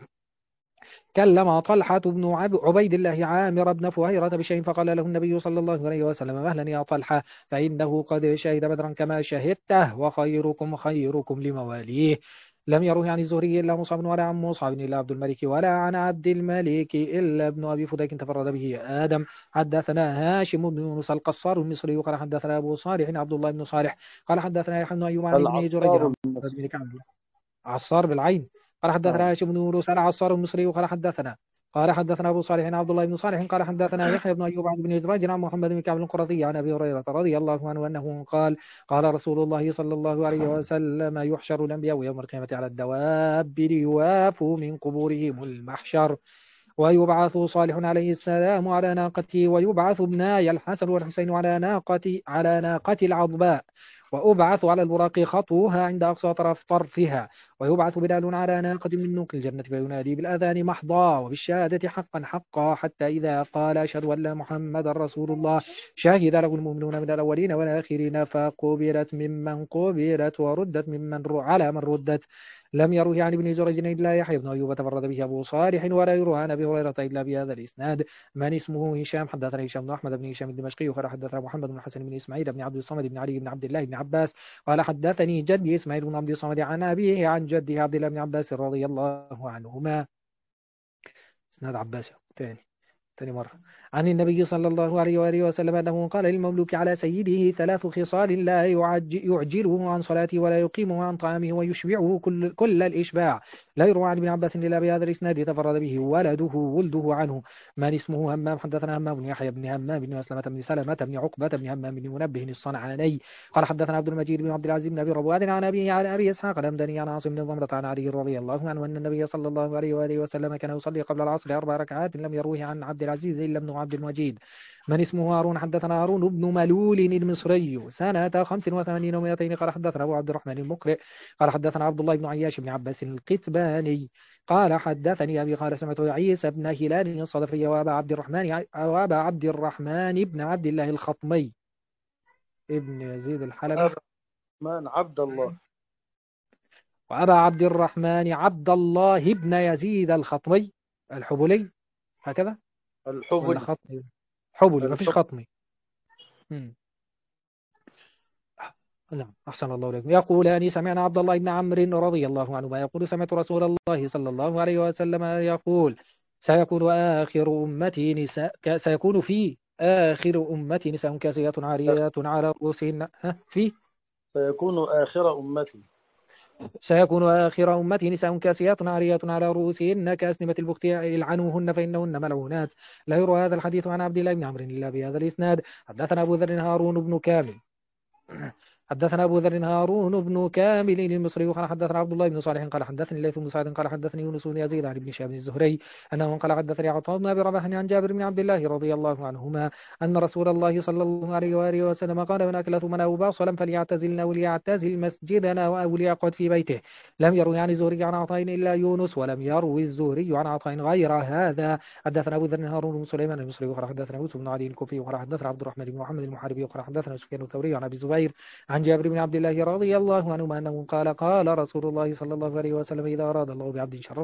كلم طلحة بن عبيد الله عامر بن فهيرة بشيء فقال له النبي صلى الله عليه وسلم مهلا يا طلحة فإنه قد شهد بدرا كما شهدته وخيركم خيركم لمواليه. لم يروه عن الزهري إلا مصعب ولا عن مصعب إلا عبد الملك ولا عن عبد الملك إلا ابن أبي فديك تفرد به آدم. حدثنا هاشم بن يونس القصار المصري قال حدثنا أبو صالح عبد الله بن صالح قال حدثنا يحيى بن أيوب عن ابن جريج عصار بالعين قال حدثنا هاشم بن يونس العصار المصري قال حدثنا ابو صالح عبد الله بن صالح قال حدثنا يحيى بن ايوب عن ابن جريج عن محمد بن كعب القرظي عن ابي هريره رضي الله عنه انه قال قال رسول الله صلى الله عليه وسلم يحشر الانبياء يوم القيامه على الدواب ليوافوا من قبورهم المحشر ويبعث صالح عليه السلام على ناقته ويبعث ابناي الحسن والحسين على ناقة العظباء وأبعث على البراق خطوها عند أقصى طرفها ويبعث بلال على ناقة من نوق الجنة فينادي بالأذان محضا وبالشهادة حقا حقا حتى إذا قال أشهد أن لا محمد رسول الله شهد له المؤمنون من الأولين والآخرين فقبلت ممن قبلت وردت على من ردت. لم يروه عن ابن جريج إلا يحيى بن أيوب تفرد به أبو صالح ولا يروى عن أبي هريرة إلا بهذا الإسناد. من اسمه هشام. حدثنا هشام بن أحمد بن هشام الدمشقي وقال حدثنا محمد بن حسن بن إسماعيل بن عبد الصمد بن علي بن عبد الله بن عباس قال حدثني جدي إسماعيل بن عبد الصمد عن أبيه عن جده عبد الله بن عباس رضي الله عنهما. إسناد عباس ثاني مرة عن النبي صلى الله عليه وآله وسلم أنه قال للمملوك على سيده 3 خصال لا يعجله عن صلاته ولا يقيمه عن طعامه ويشبعه كل الإشباع. لا يروى عن ابن عباس إلا بهذا الإسناد تفرد به ولده عنه. من اسمه همام. حدثنا همام بن يحيى بن همام بن مسلمة بن سلمة بن عقبة بن همام بن منبه الصنعاني قال حدثنا عبد المجيد بن عبد العزيز بن أبي رواد عن أبي إسحاق الهمداني عن عاصم بن ضمرة عن علي رضي الله عنه أن النبي صلى الله عليه وآله وسلم كان يصلي قبل العصر 4 ركعات. لم يروه عن عبد العزيز إلا ابن عبد المجيد. من اسمه هارون. حدثنا هارون بن ملول المصري سنة 85 و200 قال حدثنا أبو عبد الرحمن المقرئ قال حدثنا عبد الله بن عياش بن عباس القتباني قال حدثني أبي قال سمعت عيسى بن هلال الصدفي وأبا عبد الرحمن بن عبد الله الخطمي ابن يزيد الحلبي من عبد الله وأبا عبد الرحمن عبد الله بن يزيد الخطمي الحبلي هكذا ولا خطمي حبلي ما فيش خطمي. نعم أحسن الله لكم. يقولان سمعنا عبد الله بن عمرو رضي الله عنه ما يقول سمعت رسول الله صلى الله عليه وسلم يقول سيكون في آخر أمتي نساء كاسيات عاريات على رؤوسهن سيكون آخر أمتي نساء كاسيات عاريات على رؤوسهن كأسنمة البخت يلعنوهن فإنهن ملعونات. لا يروى هذا الحديث عن عبد الله بن عمرو إلا بهذا الإسناد. حدثنا أبو ذر هارون بن كامل حدثنا أبو ذر هارون بن كامل المصري قال حدثنا عبد الله بن صالح قال حدثني الليث بن سعد قال حدثني يونس بن يزيد عن ابن شهاب الزهري أنه قال حدثني عطاء بن أبي رباح عن جابر بن عبد الله رضي الله عنهما أن رسول الله صلى الله عليه وآله وسلم قال من أكل ثمن أو باصلا فليعتزلنا وليعتزل مسجدنا أو ليقعد في بيته. لم يروي عن الزهري عن عطاء إلا يونس ولم يروي الزهري عن عطاء غير هذا. حدثنا أبو ذر هارون بن سليمان المصري وقال حدثنا يوسف بن علي الكوفي وقال حدثنا عبد الرحمن بن محمد المحاربي وقال حدثنا سفيان الثوري عن أبي الزبير عن جابر بن عبد الله رضي الله عنهما أنه قال قال رسول الله صلى الله عليه وسلم إذا أراد الله بعبد شرا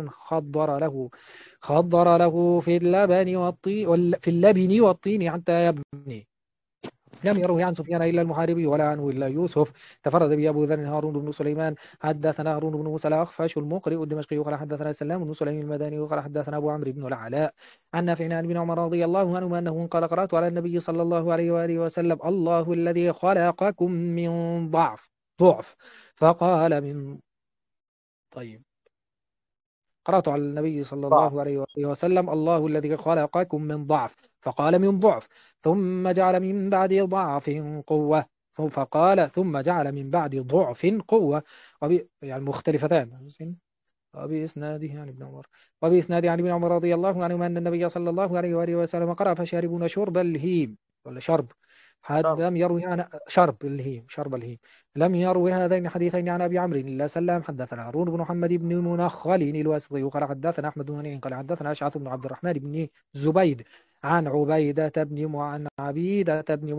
خضر له في اللبن والطين حتى يبني. لم يروه عن سفيان إلا المحاربي ولا عنه إلا يوسف. تفرد به أبو ذر هارون بن سليمان. حدثنا هارون بن موسى الأخفش المقرئ الدمشقي وقال حدثنا سلام بن سليم المداني وقال حدثنا أبو عمرو بن العلاء عن نافع عن ابن عمر رضي الله عنهما أنه قال قرأت على النبي صلى الله عليه وآله وسلم الله الذي خلقكم من ضعف فقال من طيب قرأت على النبي صلى ضعف. الله عليه وآله وسلم الله الذي خلقكم من ضعف فقال من ضعف ثم جعل من بعد ضعف قوة فقال ثم جعل من بعد ضعف قوة يعني مختلفتان وبإسناده عن ابن عمر وبإسناده عن ابن عمر رضي الله عنهما أن النبي صلى الله عليه وآله وسلم قرأ فشاربون شرب الهيم ولا شرب شرب. لم يروي عن شرب الهيم لم يروي هذين الحديثين عن أبي عمرو إلا سلام. حدثنا هارون بن محمد بن منخل الواسطي وقال حدثنا أحمد بن منيع قال حدثنا أشعث بن عبد الرحمن بن زبيد عن عبيدة بن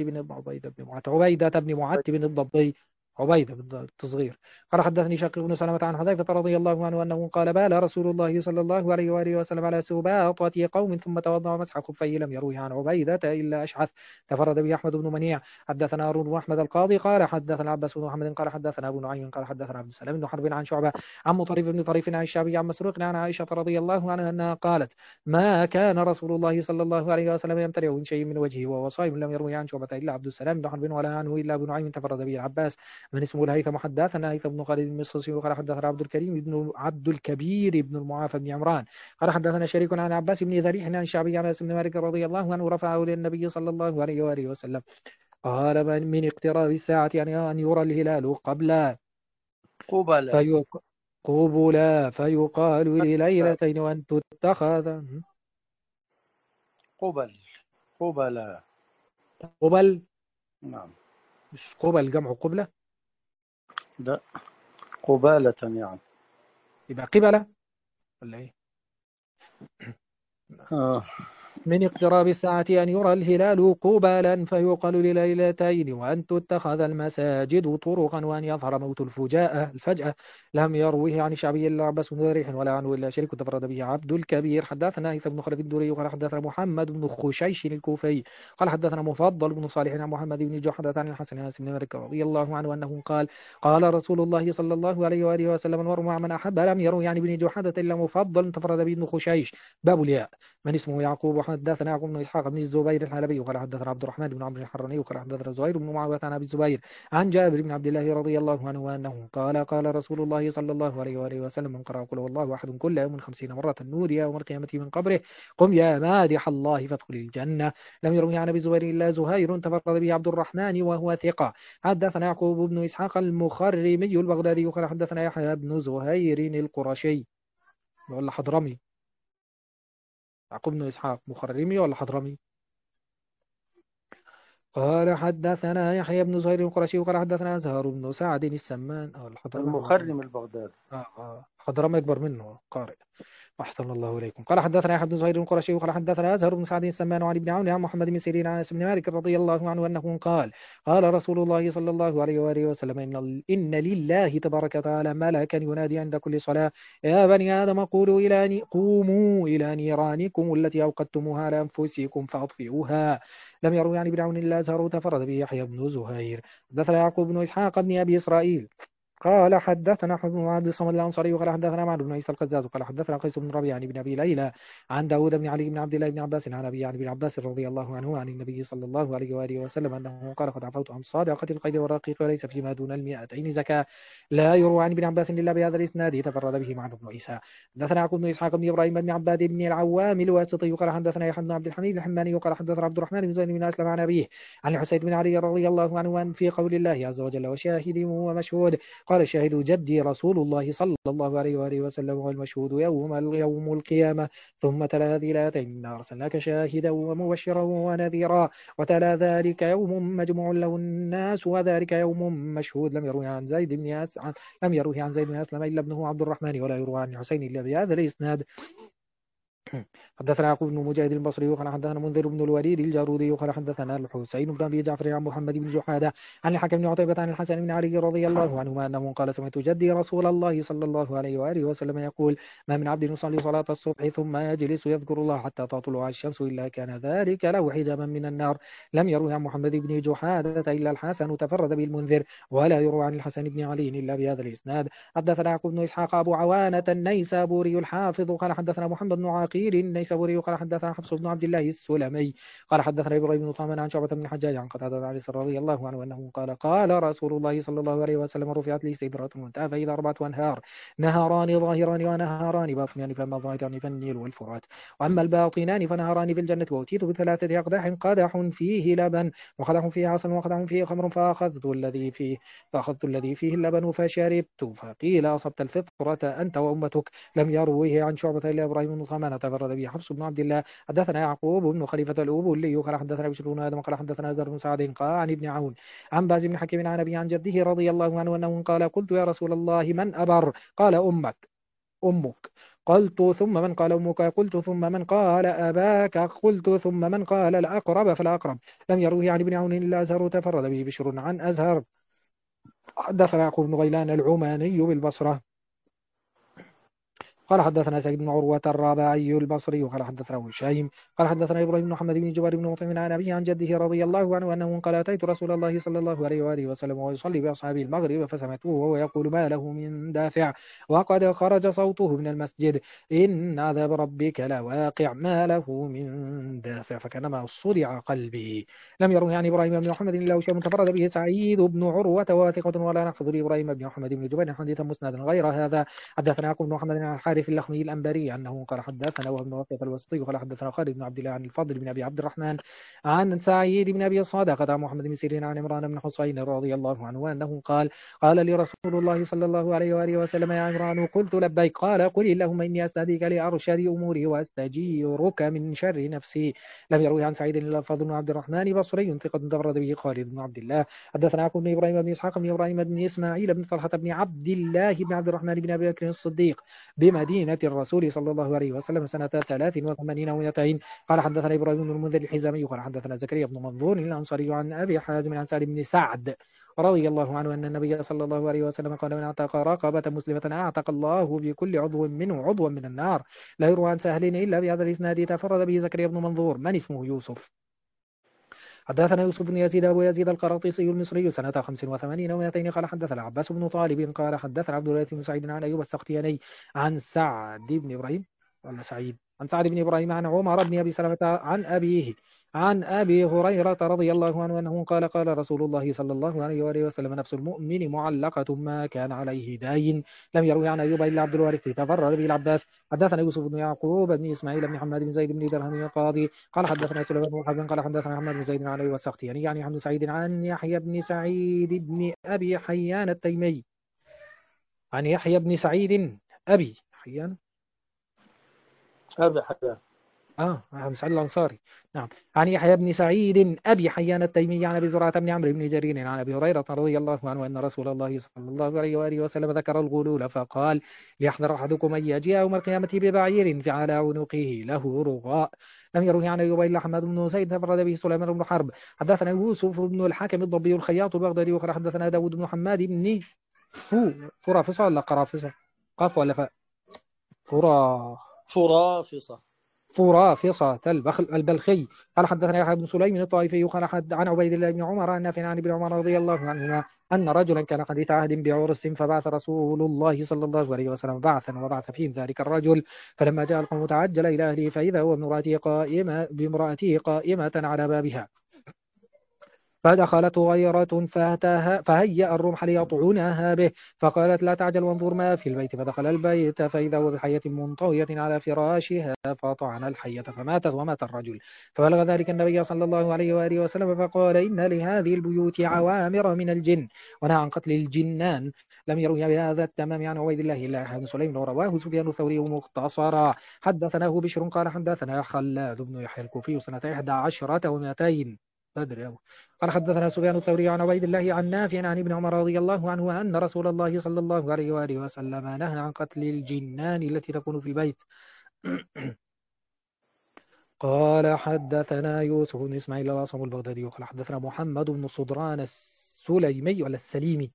معتب الضبي عبيدة بالتصغير قال حدثني شقيق بن سلمة عن حذيفة رضي الله عنه أنه قال بال رسول الله صلى الله عليه وآله وسلم على سباطة قوم ثم توضأ مسح خفيه. لم يروه عن عبيدة إلا أشعث. تفرد به أحمد بن منيع. حدثنا هارون بن أحمد القاضي قال حدثنا عباس بن محمد قال حدثنا أبو نعيم قال حدثنا عبد السلام بن حرب عن شعبة عن مطرف بن طريف عن الشعبي عن مسروق عن عائشة رضي الله عنها أنها قالت ما كان رسول الله صلى الله عليه وسلم يمتنع من شيء من وجهه وهو صائم. لم يروه عن شعبة إلا عبد السلام بن حرب ولا عنه إلا أبو نعيم. تفرد به العباس من اسمه الهيثم حدثنا هيثم بن خالد المصري وقال حدثنا عبد الكبير بن المعافى بن عمران قال حدثنا شريك عن عباس بن ذريح عن الشعبي عن انس بن مالك رضي الله عنه رفعه للنبي صلى الله عليه واله وسلم قال من اقتراب الساعة أن يرى الهلال قبلة. قبلا فيقال لليلتين وأن تتخذ قبلة. قبل نعم. مش قبل جمع قبلة ده قبالة يعني. يبقى قبلة ولا إيه؟ من اقتراب الساعة أن يرى الهلال قبالا فيقال لليلتين وأن تتخذ المساجد طرقا وأن يظهر موت الفجأة. لم يروه عن الشعبي إلا عباس بن ريح ولا عنه إلا شريك. تفرد به عبد الكبير. حدثنا هيثم بن خلف الدوري قال حدثنا محمد بن خشيش الكوفي قال حدثنا مفضل بن صالح عن محمد بن جحدة عن الحسن عن بن مالك رضي الله عنه أنه قال قال رسول الله صلى الله عليه وآله وسلم المرء مع من أحب. لم يروه يعني بن جحدة إلا مفضل. تفرد به ابن خشيش باب الياء من اسمه يعقوب. حدثنا يعقوب بن إسحاق بن الزبير الحلبي وقال حدثنا عبد الرحمن بن عمرو الحراني وقال حدثنا زهير بن معاوية عن أبي الزبير عن جابر بن عبد الله رضي الله عنه أنه قال رسول الله صلى الله عليه وآله وسلم من قرأ قل هو الله أحد كل يوم 50 مرة نودي يوم القيامة من قبره قم يا مادح الله فادخل الجنة. لم يروي عن أبي الزبير إلا زهير. تفرد به عبد الرحمن وهو ثقة. حدثنا يعقوب بن إسحاق المخرمي البغدادي وقال حدثنا يحيى بن زهير القرشي ولا حضرمي. يعقوب بن إسحاق مخرمي ولا حضرمي؟ قال حدثنا يحيى بن زهير القرشي وقال حدثنا زهر بن سعد السمان أو الحضرمي المخرم البغدادي. حضرمي أكبر منه قارئ. أحسن الله إليكم. قال حدثنا يحيى بن زهير القرشي وقال حدثنا أزهر بن سعد السمان وعن ابن عون عن محمد بن سيرين عن أنس بن مالك رضي الله عنه أنه قال رسول الله صلى الله عليه وآله وسلم إن لله تبارك وتعالى ملكا ينادي عند كل صلاة يا بني آدم قوموا إلى نيرانكم التي أوقدتموها على أنفسكم فأطفئوها. لم يروي عن ابن عون إلا أزهر. تفرد به يحيى بن زهير. حدثنا يعقوب بن إسحاق بن أبي إسرائيل قال حدثنا حبيب بن عبد الصمد الأنصاري قال حدثنا معن بن عيسى القزاز قال حدثنا قيس بن ربيع بن أبي ليلى عن داود بن علي بن عبد الله بن عباس عن أبي عن ابن عباس رضي الله عنه عن النبي صلى الله عليه وآله وسلم أنه قال قد عفوت عن صادقة القيد والرقيق وليس فيما دون المئتين زكاة. لا يروى عن ابن عباس إلا بهذا الإسناد تفرد به معن بن عيسى. حدثنا يعقوب بن إسحاق بن إبراهيم بن عباد بن العوام الواسطي قال حدثنا يحيى بن عبد الحميد الحماني قال حدثنا عبد الرحمن بن زيد بن أسلم عن أبيه عن الحسين بن علي رضي الله عنه في قول الله عز وجل وشاهد ومشهود. قال الشاهد جدي رسول الله صلى الله عليه وآله وسلم والمشهود يوم القيامة. ثم تلا هذه الآيتين إنا أرسلناك شاهدا ومبشرا ونذيرا وتلا ذلك يوم مجموع له الناس وذلك يوم مشهود. لم يروه عن زيد بن أسلم إلا ابنه عبد الرحمن ولا يروى عن حسين إلا بهذا الإسناد. حدثنا يعقوب بن مجاهد البصري وقال حدثنا منذر بن الوليد الجارودي وقال حدثنا الحسين بن ابي جعفر عن محمد بن جحاده عن الحكم بن عتيبة عن الحسن بن علي رضي الله عنهما انه قال سمعت جدي رسول الله صلى الله عليه واله وسلم يقول ما من عبد يصلي صلاة الصبح ثم يجلس يذكر الله حتى تطلع الشمس الا كان ذلك له حجابا من النار. لم يروي عن محمد بن جحادة الا الحسن تفرد به المنذر ولا يروى عن الحسن بن علي الا بهذا الاسناد. حدثنا يعقوب بن اسحاق ابو عوانة النيسابوري الحافظ قال حدثنا محمد بن عقيل النيسابوري قال حدثنا حفص بن عبد الله السلمي قال حدثنا ابراهيم بن طهمان عن شعبة بن الحجاج عن قتادة عن رضي الله عنه انه قال قال رسول الله صلى الله عليه وسلم رفعت لي سدرة المنتهى فاذا اربعة انهار نهران ظاهران ونهران باطنان فاما الظاهران فالنيل والفرات واما الباطنان فنهران في الجنة واوتيت بثلاثة اقداح قدح فيه لبن وقدح فيه عسل وقدح فيه خمر فاخذت الذي فيه اللبن فشربت فقيل اصبت الفطرة انت وامتك. لم يروه عن شعبة إلا إبراهيم بن طهمان تفرد به حفص بن عبد الله. حدثنا يعقوب بن خليفة الأوبولي قال حدثنا بشر بن آدم قال حدثنا زر بن سعد قال عن ابن عون عن باز بن حكيم عن أبي عن جده رضي الله عنه أنه قال قلت يا رسول الله من أبر؟ قال أمك. قلت ثم من؟ قال أمك. قلت ثم من؟ قال أباك. قلت ثم من؟ قال الأقرب فالأقرب. لم يروه عن ابن عون إلا أزهر تفرد به بشر عن أزهر. حدثنا يعقوب بن غيلان العماني بالبصرة قال حدثنا سعيد بن عروة الرابعي البصري وقال حدثنا هشيم قال حدثنا إبراهيم بن محمد بن جبير بن مطعم عن أبيه عن جده رضي الله عنه أنه قال أتيت رسول الله صلى الله عليه وآله وسلم ويصلي بأصحابه المغرب فسمعته وهو يقول ما له من دافع وقد خرج صوته من المسجد إن عذاب ربك لواقع ما له من دافع فكانما صدع قلبي. لم يروه عن إبراهيم بن محمد إلا شيء تفرد به سعيد بن عروة واثقة ولا نحفظ لإبراهيم بن محمد بن جبير حديثا مسندا غير هذا. حدثنا يعقوب بن محمد عن الحارث اللخمي الأنباري أنه قال حدثنا وهو بن وقية الوسطي قال حدثنا خالد بن عبد الله عن الفضل بن أبي عبد الرحمن عن سعيد بن أبي صادقة عن محمد بن سيرين عن عمران بن حصين رضي الله عنه أنه قال لي رسول الله صلى الله عليه وآله وسلم يا عمران قلت لبيك قال قل اللهم إني أستهديك لأرشد أموري وأستجيرك من شر نفسي. لم يروي عن سعيد إلا الفضل بن عبد الرحمن بصري ثقة تفرد به خالد بن عبد الله. حدثنا يعقوب بن إبراهيم بن إسحاق بن إبراهيم بن إسماعيل بن طلحة بن عبد الله بن عبد الرحمن بن أبي بكر الصديق بمدينة الرسول صلى الله عليه وسلم سنة 83 و200. قال حدثنا إبراهيم بن المنذر الحزامي قال حدثنا زكريا بن منظور الأنصاري عن أبي حازم عن سالم بن سعد رضي الله عنه أن النبي صلى الله عليه وسلم قال من اعتق رقبة مسلمة أعتق الله بكل عضو منه عضوا من النار. لا يروى عن سهل إلا بهذا الإسناد تفرد به زكريا بن منظور. من اسمه يوسف؟ حدثنا يوسف بن يزيد أبو يزيد القراطيسي المصري سنة 85 و200 قال حدثنا عباس بن طالب قال حدثنا عبد الله بن سعيد عن أيوب السختياني عن سعد بن إبراهيم ولا سعيد عن سعد بن إبراهيم عن عمر بن أبي سلمة عن أبيه عن أبي هريرة رضي الله عنه أنه قال رسول الله صلى الله عليه وآله وسلم نفس المؤمن معلقة ما كان عليه داين. لم يروي عن أيوب إلا عبد الوارث تفرد به العباس. حدثنا يوسف بن يعقوب بن إسماعيل بن حماد بن زيد بن درهم القاضي قال حدثنا سليمان بن حرب قال حدثنا محمد بن زيد عن أيوب السختياني يعني عن سعيد عن يحيى بن سعيد بن أبي حيان التيمي عن يحيى بن سعيد أبي حيان أبي حيان مسعود الأنصاري. نعم. عن يحيى بن سعيد أبي حيان التيمي عن أبي زرعة بن عمرو بن جرير عن أبي هريرة رضي الله عنه أن رسول الله صلى الله عليه وآله وسلم ذكر الغلول فقال ليحذر أحدكم أن يجيء يوم القيامة ببعير على عنقه له رغاء. لم يروه عن أيوب إلا حماد بن زيد تفرد به سليمان بن حرب. حدثنا يوسف بن الحكم الضبي الخياط البغدادي وقال حدثنا داود بن حماد بن فرافصة ولا قرافصة قاف ولا فاء فرافصة فرافصة البلخي قال حدثنا يحيى بن سليم الطائفي قال عن عبيد الله بن عمر عن نافع عن ابن عمر رضي الله عنهما أن رجلا كان حديث عهد بعرس فبعث رسول الله صلى الله عليه وسلم بعثا وبعث فيهم ذلك الرجل فلما جاء القوم تعجل إلى أهله فإذا هو بامرأته قائمة على بابها فدخلت غيرة فهيأ الرمح ليطعنها به فقالت لا تعجل وانظر ما في البيت فدخل البيت فإذا هو بحية منطوية على فراشها فطعن الحية فماتت ومات الرجل فبلغ ذلك النبي صلى الله عليه وآله وسلم فقال إن لهذه البيوت عوامر من الجن ونهى عن قتل الجنان لم يروي بهذا التمام عن عبيد الله إلا أحد سليم ورواه سفيان الثوري مختصرا حدثناه بشر قال حدثنا خلاد بن يحيى الكوفي سنة 11 و200 بدر أوي. قال حدثنا سفيان الثوري عن عبيد الله عن نافع عن ابن عمر رضي الله عنه أن رسول الله صلى الله عليه وآله وسلم نهى عن قتل الجنان التي تكون في البيت قال حدثنا يوسف بن إسماعيل الأصم البغدادي قال حدثنا محمد بن صدران السليمي ولا السليمي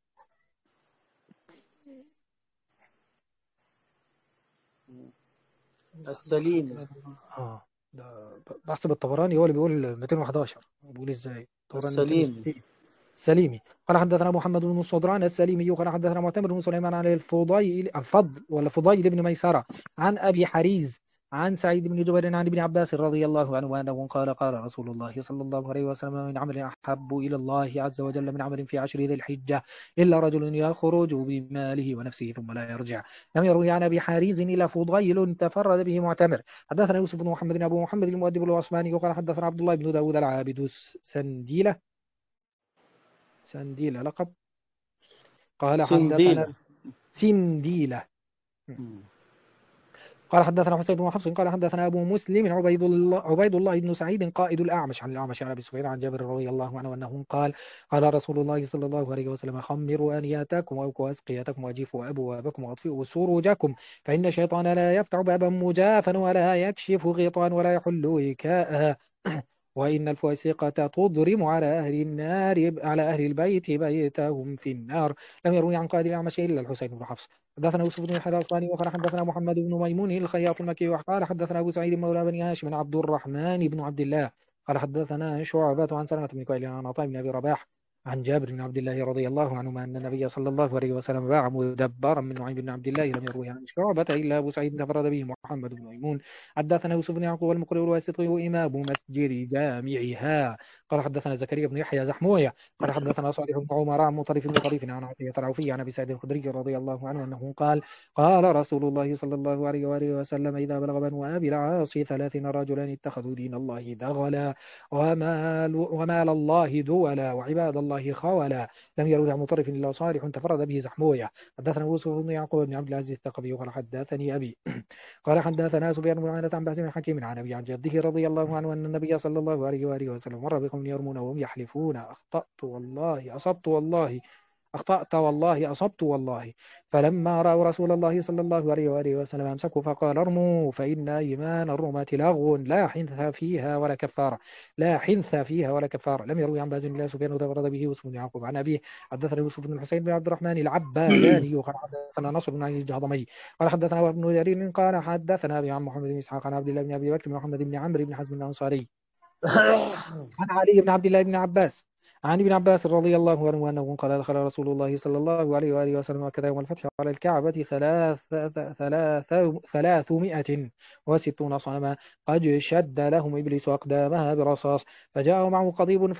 السليم. بحسب الطبراني هو اللي بيقول 211 بيقول ازاي الطبراني السليم. 260 السليمي قال حدثنا محمد بن صدران السليمي قال حدثنا معتمر بن سليمان عن الفضيل بن ميسرة عن أبي حريز عن سعيد بن جبير عن ابن عباس رضي الله عنه أنه قال قال رسول الله صلى الله عليه وسلم من عمل أحب إلى الله عز وجل من عمل في 10 ذي الحجة إلا رجل يخرج بماله ونفسه ثم لا يرجع لم يروي عن أبي حريز إلا فضيل تفرد به معتمر حدثنا يوسف بن محمد أبو محمد المؤدب العثماني وقال حدثنا عبد الله بن داود العابد سنديلة لقب قال حدثنا سنديلة. سنديلة قال حدثنا حسين بن حفص قال حدثنا أبو مسلم عبيد الله بن سعيد قائد الأعمش عن الأعمش عن أبي سفيان عن جابر رضي الله عنه أنه قال قال رسول الله صلى الله عليه وسلم خمروا أنياتكم وأوكوا أسقيتكم وأجيفوا أبوابكم وأطفئوا سروجكم فإن الشيطان لا يفتح بابا مجافا ولا يكشف غيطان ولا يحل وكاءها وإن الفاسقة تضرم على أهل النار على أهل البيت بيتهم في النار لم يروي عن قائد الأعمش إلا الحسين بن حفص حدثنا يوسف بن يحيى الأنصاري وقال حدثنا محمد بن ميمون الخياط المكي وقال حدثنا أبو سعيد مولى بني هاشم عبد الرحمن بن عبد الله قال حدثنا شعبة عن سلمة بن كويل عن عطاء بن أبي رباح عن جابر بن عبد الله رضي الله عنهما أن النبي صلى الله عليه وسلم باع مدبرا من نعيم بن عبد الله لم يروي عن شعبة إلا أبو سعيد تفرد به محمد بن ميمون حدثنا يوسف بن يعقوب المقري الواسطي إمام مسجد جامعها قال حدثنا زكريا بن يحيى زحموية قال حدثنا صالح بن عمر عن مطرف بن طريف عن عطية العوفي عن أبي سعيد الخدري رضي الله عنه أنه قال قال رسول الله صلى الله عليه وآله وسلم إذا بلغ بنو أبي العاص 30 رجلا اتخذوا دين الله دغلا ومال الله دولا وعباد الله خولا لم يروي عن مطرف إلا صالح تفرد به زحموية حدثنا يوسف بن يعقوب بن عبد العزيز الثقفي قال حدثني أبي قال حدثنا سفيان بن عيينة عن باسم بن حكيم عن أبي عن جده رضي الله عنه أن النبي صلى الله عليه وآله وسلم مر بقوم يرمون وهم يحلفون أخطأت والله أصبت والله أخطأت والله أصبت والله فلما رأوا رسول الله صلى الله عليه وآله وسلم أمسكوا فقال ارموا فإن إيمان الرماة لغو لا حنث فيها ولا كفارة لا حنث فيها ولا كفارة لم يروي عن بازم الله سفيان وتفرد به يوسف بن يعقوب عن أبيه حدثنا يوسف بن الحسين بن عبد الرحمن العباداني قال حدثنا نصر بن علي الجهضمي قال حدثنا وهب بن جرير قال حدثنا أبي عن محمد بن إسحاق عن عبد الله بن أبي بكر بن محمد بن عمرو بن حزم الأنصاري عن علي بن عبد الله بن عباس عن ابن عباس رضي الله عنه أنه قال دخل رسول الله صلى الله عليه وآله وسلم وكذا يوم الفتح على الكعبة 360 صنما قد شد لهم إبليس أقدامها برصاص فجاء معه قضيب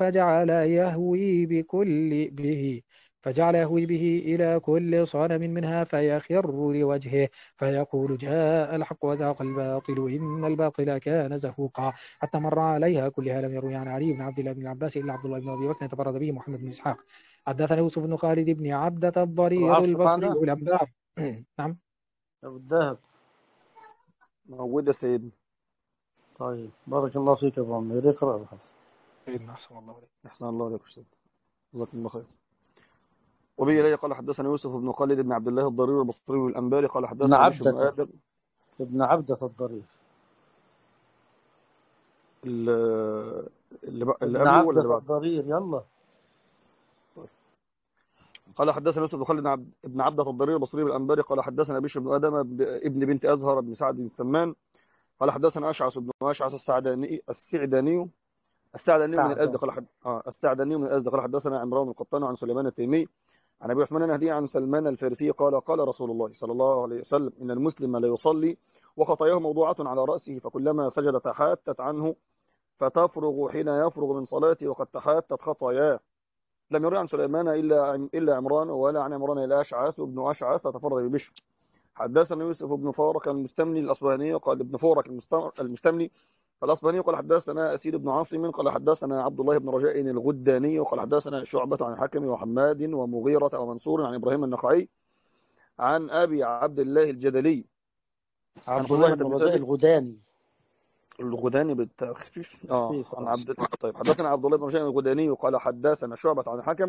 فجعل يهوي به إلى كل صنم منها فيخر لوجهه فيقول جاء الحق وزهق الباطل إن الباطل كان زهوقا حتى مر عليها كلها لم يروي عن علي بن عبد الله بن عباس إلا عبد الله بن أبي بكر تفرد به محمد بن إسحاق حدثنا يوسف بن خالد بن عبدة الضرير العصر البصري معنا الأنبار نعم أبو الذهب. موجود يا سيدنا. طيب بارك الله فيك يا أبو عمير. اقرأ الحديث. سيدنا أحسن الله عليك. أحسن الله عليك أستاذ، جزاكم الله خير. وبه إليه قال حدثنا يوسف بن خالد بن عبد الله الضرير البصري الأنباري قال ابن حدثنا بشر بن عبدة آدم ابن عبدة الضرير. اللي ابن قبله ولا اللي عبدة بعده؟ الضرير يلا. قال حدثنا يوسف بن خالد بن عبدة الضرير البصري الأنباري قال حدثنا بشر بن آدم ابن بنت أزهر بن سعد بن سمان قال حدثنا أشعث بن أشعث السعداني من الأزد سعد. قال السعداني من الأزد قال حدثنا عمران بن القطان عن سليمان التيمي عن أبي عثمان النهدي عن سلمان الفارسي قال قال رسول الله صلى الله عليه وسلم إن المسلم لا يصلي وخطاياه موضوعة على رأسه فكلما سجد تحاتت عنه فتفرغ حين يفرغ من صلاته وقد تحاتت خطاياه. لم يروي عن سليمان إلا عمران ولا عن عمران إلا أشعث وابن أشعث تفرد ببشر. حدثنا يوسف بن فورك المستملي الأصبهاني قال ابن فورك المستملي الأصبهاني قال حدثنا أسيد بن عاصم قال حدثنا عبد الله بن رجاء الغداني وقال حدثنا شعبة عن الحكم وحماد ومغيرة ومنصور عن إبراهيم النخعي عن أبي عبد الله الجدلي عن عبد الله خزيمة بن بن رجاء ثابت الغداني. الغداني بالتخفيف تخفيف. عن عبد. طيب حدثنا عبد الله بن رجاء الغداني وقال حدثنا شعبة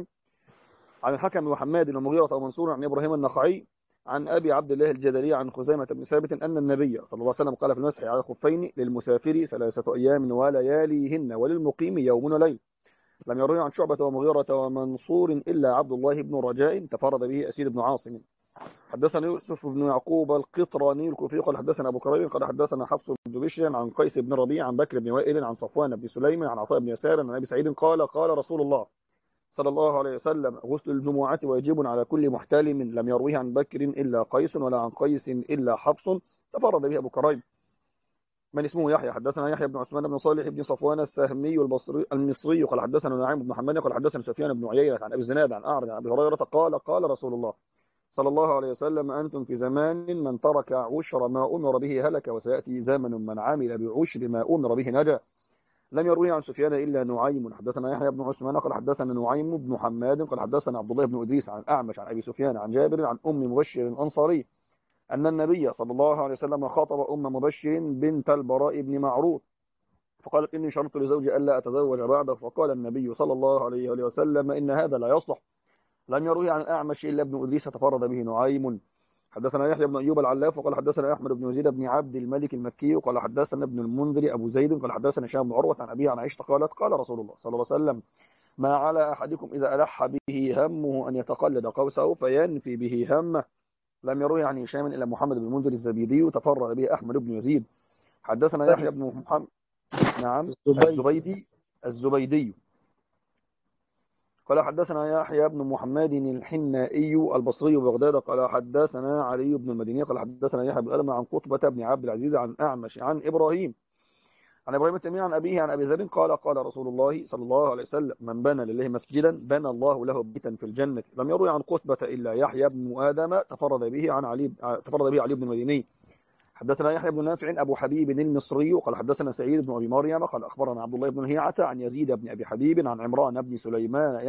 عن الحكم وحماد ومغيرة ومنصور عن إبراهيم النخعي عن أبي عبد الله الجدلي عن خزيمة بن ثابت أن النبي صلى الله عليه وسلم قال في المسح على الخفين للمسافر 3 أيام ولياليهن وللمقيم يوم وليل. لم يروي عن شعبة ومغيرة ومنصور إلا عبد الله بن رجاء تفرد به أسيد بن عاصم. حدثنا يوسف بن يعقوب القطراني الكوفي قال حدثنا أبو كريم قال حدثنا حفص بن بشر عن قيس بن ربيع عن بكر بن وائل عن صفوان بن سليم عن عطاء بن يسار عن أبي سعيد قال قال رسول الله صلى الله عليه وسلم غسل الجمعة واجب على كل محتلم. لم يرويه عن بكر إلا قيس ولا عن قيس إلا حفص تفرد به أبو كريم. من اسمه يحيى حدثنا يحيى بن عثمان بن صالح بن صفوان السهمي المصري قال حدثنا نعيم بن حماد قال حدثنا سفيان بن عيينة عن أبي الزناد عن أعرج عن أبي هريرة قال قال رسول الله صلى الله عليه وسلم أنتم في زمان من ترك عشر ما أمر به هلك وسيأتي زمن من عمل بعشر ما أمر به نجا. لم يروي عن سفيان إلا نعيم حدثنا يحيى بن عثمان قال حدثنا نعيم بن حماد قال حدثنا عبد الله بن إدريس عن أعمش عن أبي سفيان عن جابر عن أم مبشر الأنصاري أن النبي صلى الله عليه وسلم خاطب أم مبشر بنت البراء بن معروف فقالت إني شرط لزوجي ألا أتزوج بعده فقال النبي صلى الله عليه وسلم إن هذا لا يصلح. لم يروي عن الأعمش إلا ابن إدريس تفرد به نعيم. حدثنا يحيى بن أيوب العلاف وقال حدثنا أحمد بن يزيد بن عبد الملك المكي وقال حدثنا ابن المنذر أبو زيد قال حدثنا هشام بن عروة عن أبيه عن عائشة قالت قال رسول الله صلى الله عليه وسلم ما على أحدكم إذا ألح به همه أن يتقلد قوسه فينفي به همه. لم يروي عن هشام إلا محمد بن المنذر الزبيدي وتفرد به أحمد بن يزيد. حدثنا يحيى بن محمد نعم الزبيدي قال حدثنا يحيى بن محمد الحنائي البصري ببغداد قال حدثنا علي بن المديني قال حدثنا يحيى بن ألم عن قطبة بن عبد العزيز عن أعمش عن إبراهيم التيمي عن أبيه عن أبي ذر قال قال رسول الله صلى الله عليه وسلم من بنى لله مسجدا بنى الله له بيتا في الجنة. لم يروي عن قطبة إلا يحيى بن آدم تفرد به علي بن المديني. حدثنا يحيى بن نافع أبو حبيب المصري قال حدثنا سعيد بن أبي مريم قال أخبرنا عبد الله بن هيعة عن يزيد بن أبي حبيب عن عمران بن سليمان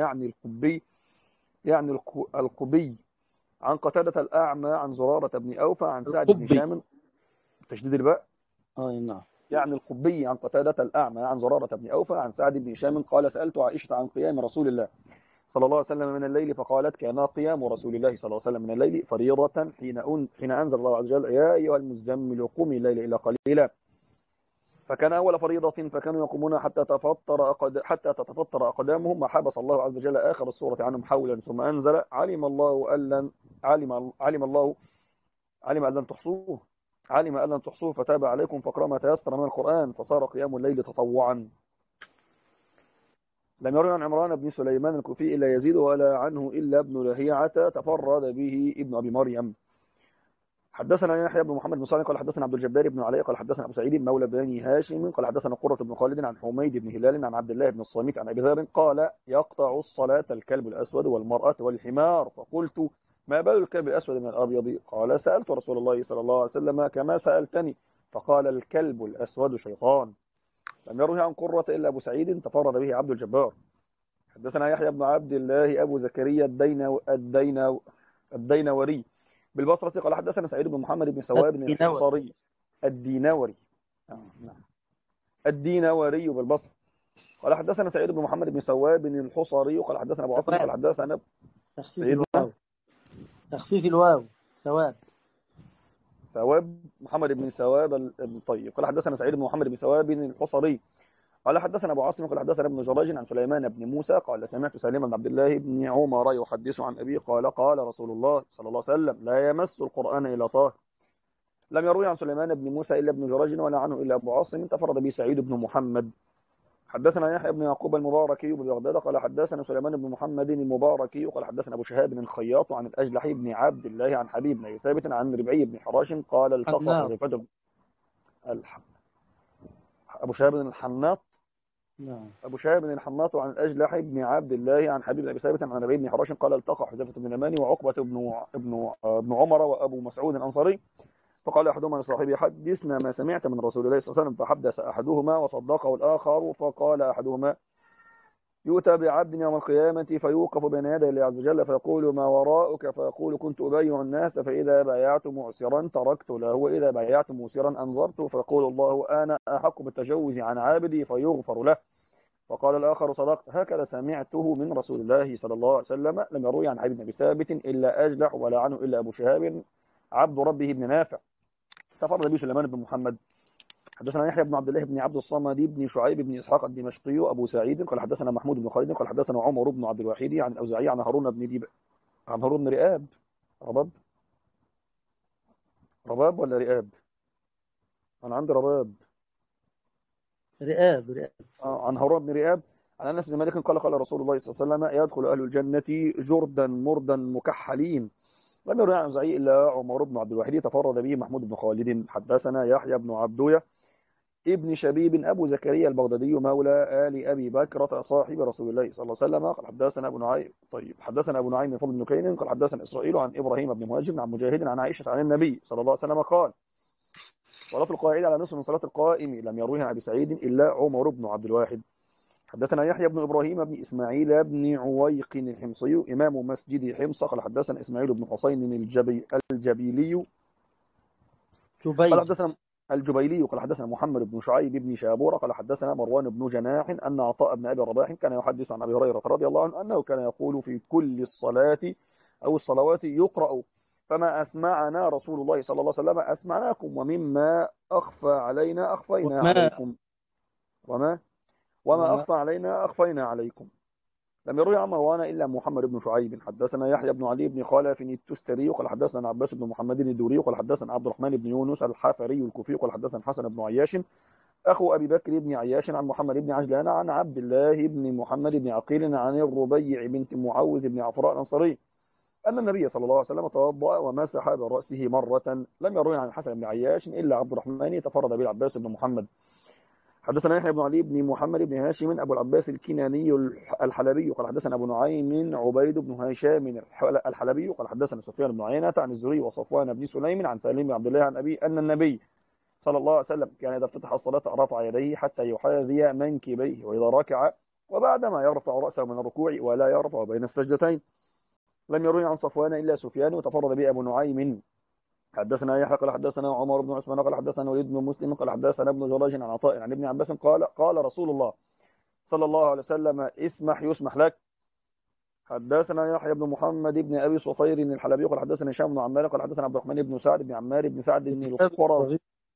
يعني القبي عن قتادة الأعمى عن زرارة بن أوفى عن سعد بن هشام تشديد الباء نعم يعني القبي عن قتادة الأعمى عن زرارة بن أوفى عن سعد بن هشام قال سألت عائشة عن قيام رسول الله صلى الله عليه وسلم من الليل فقالت كان قيام رسول الله صلى الله عليه وسلم من الليل فريضة حين أنزل الله عز وجل يا أيها المزمل قم الليل إلى قليلا فكان أول فريضة فكانوا يقومون حتى تتفطر أقدامهم وحبس الله عز وجل آخر السورة عنهم حولا ثم أنزل علم أن لن تحصوه فتاب عليكم فاقرأوا ما تيسر من القرآن فصار قيام الليل تطوعا. لم يروي عن عمران بن سليمان الكوفي إلا يزيد ولا عنه إلا ابن لهيعة تفرد به ابن أبي مريم. حدثنا يحيى بن محمد بن صالح قال حدثنا عبد الجبار بن علي قال حدثنا أبو سعيد مولى بني هاشم قال حدثنا قرة بن خالد عن حميد بن هلال عن عبد الله بن الصامت عن أبي ذر قال يقطع الصلاة الكلب الأسود والمرأة والحمار فقلت ما بال الكلب الأسود من الأبيض قال سألت رسول الله صلى الله عليه وسلم كما سألتني فقال الكلب الأسود شيطان. لم يروه عن قرة إلا أبو سعيد تفرد به عبد الجبار. حدثنا يحيى بن عبد الله أبو زكريا الدينوري بالبصرة قال حدثنا سعيد بن محمد بن سواب الحصري الدينوري بالبصرة قال حدثنا سعيد بن محمد بن سواب الحصري قال حدثنا أبو عاصم قال حدثنا تخفيف الواو ثواب محمد بن ثواب الطيب قال حدثنا سعيد بن محمد بن ثواب الحصري قال حدثنا ابو عاصم قال حدثنا ابن جراج عن سليمان بن موسى قال سمعت سالم بن عبد الله بن عمر يحدث عن ابي قال قال رسول الله صلى الله عليه وسلم لا يمس القران الا طاهر. لم يروي عن سليمان بن موسى إلا ابن جريج ولا عنه إلا أبو عاصم، تفرد به سعيد بن محمد. حدثنا يحيى بن يعقوب المباركي ببغداد قال حدثنا سليمان بن محمد المباركي قال حدثنا أبو شهاب الخياط عن الأجلح بن عبد الله عن حبيب بن أبي ثابت عن ربعي بن حراش قال التقى حناط. حذيفة أبو شهاب الحناط. نعم. أبو شهاب الحناط عن الأجلح بن عبد الله عن حبيب بن أبي ثابت عن ربعي بن حراش قال التقى حذيفة بن اليماني وعقبة بن عمر وأبو مسعود الأنصاري، فقال أحدهما لصاحبه حدثنا ما سمعت من رسول الله صلى الله عليه وسلم، فحدث أحدهما وصدقه الآخر، فقال أحدهما يؤتى بعبد يوم القيامة فيوقف بين يدي الله عز وجل فيقول ما وراءك، فيقول كنت أبايع الناس فإذا بايعت معسرا تركت له وإذا بايعت موسرا أنظرت، فيقول الله أنا أحق بالتجوز عن عابدي فيغفر له. فقال الآخر صدقت. هكذا سمعته من رسول الله صلى الله عليه وسلم. لم يروي عن حبيب بن أبي ثابت إلا أجلح ولا عنه إلا أبو شهاب عبد ربه بن نافع، تفرد به سليمان بن محمد. حدثنا يحيى بن عبد الله بن عبد الصمد بن شعيب بن اسحاق الدمشقي ابو سعيد قال حدثنا محمود بن خالد قال حدثنا عمر بن عبد الواحد عن الاوزاعي عن هارون بن عن هارون بن رئاب. رباب ولا رئاب؟ انا عندي رباب. رئاب. عن هارون بن رئاب عن انس بن مالك قال قال رسول الله صلى الله عليه وسلم يدخل اهل الجنه جردا مردا مكحلين. لم يروي عن الاوزاعي الا عمر بن عبد الواحد، تفرد به محمود بن خالد. حدثنا يحيى بن عبدويه ابن شبيب أبو زكريا البغدادي مولى آل أبي بكرة صاحب رسول الله صلى الله عليه وسلم قال حدثنا أبو نعيم. حدثنا أبو نعيم فضل بن كين قال حدثنا إسرائيل عن إبراهيم بن مهاجر عن مجاهد عن عائشة عن النبي صلى الله عليه وسلم قال صلاة القاعد على نصف من صلاة القائم. لم يرويها عن أبي سعيد إلا عمر بن عبد الواحد. حدثنا يحيى بن إبراهيم بن إسماعيل بن عويق الحمصي إمام مسجد حمص قال حدثنا إسماعيل بن حسين الجبيلي قال حدثنا الجبيلي قال حدثنا محمد بن شعيب بن شابور قال حدثنا مروان بن جناح أن عطاء بن أبي رباح كان يحدث عن أبي هريرة رضي الله عنه أنه كان يقول في كل الصلاة أو الصلوات يقرأ فما أسمعنا رسول الله صلى الله عليه وسلم أسمعناكم ومما أخفى علينا أخفينا عليكم وما أخفى علينا أخفينا عليكم. لم يروي عن مروان إلا محمد بن شعيب. حدثنا يحيى بن علي بن خالف التستري قال حدثنا عباس بن محمد الدوري قال حدثنا عبد الرحمن بن يونس الحافري الكوفي قال حدثنا حسن بن عياش أخو أبي بكر بن عياش عن محمد بن عجلان عن عبد الله بن محمد بن عقيل عن الربيع بنت معوذ بن عفراء الأنصاري أن النبي صلى الله عليه وسلم توضأ ومسح برأسه مرة. لم يروي عن حسن بن عياش إلا عبد الرحمن تفرد به العباس بن محمد. حدثنا يحيى بن علي بن محمد بن هاشم أبو العباس الكناني الحلبي قال حدثنا أبو نعيم عبيد بن هشام الحلبي قال حدثنا سفيان بن عيينة عن الزهري وصفوان بن سليم عن سالم بن عبد الله عن أبي أن النبي صلى الله عليه وسلم كان إذا افتتح الصلاة رفع يديه حتى يحاذي منكبيه وإذا ركع وبعدما يرفع رأسه من الركوع ولا يرفع بين السجدتين. لم يروي عن صفوان إلا سفيان وتفرد به أبو نعيم. حدثنا يحيى قال حدثنا عمر بن عثمان قال حدثنا وليد بن مسلم قال حدثنا ابن جراج عن عطاء عن ابن عباس قال رسول الله صلى الله عليه وسلم اسمح يسمح لك. حدثنا يحيى بن محمد بن ابي صفير الحلبي قال حدثنا هشام بن عمار قال حدثنا عبد الرحمن بن سعد بن عمار بن سعد بن القرظ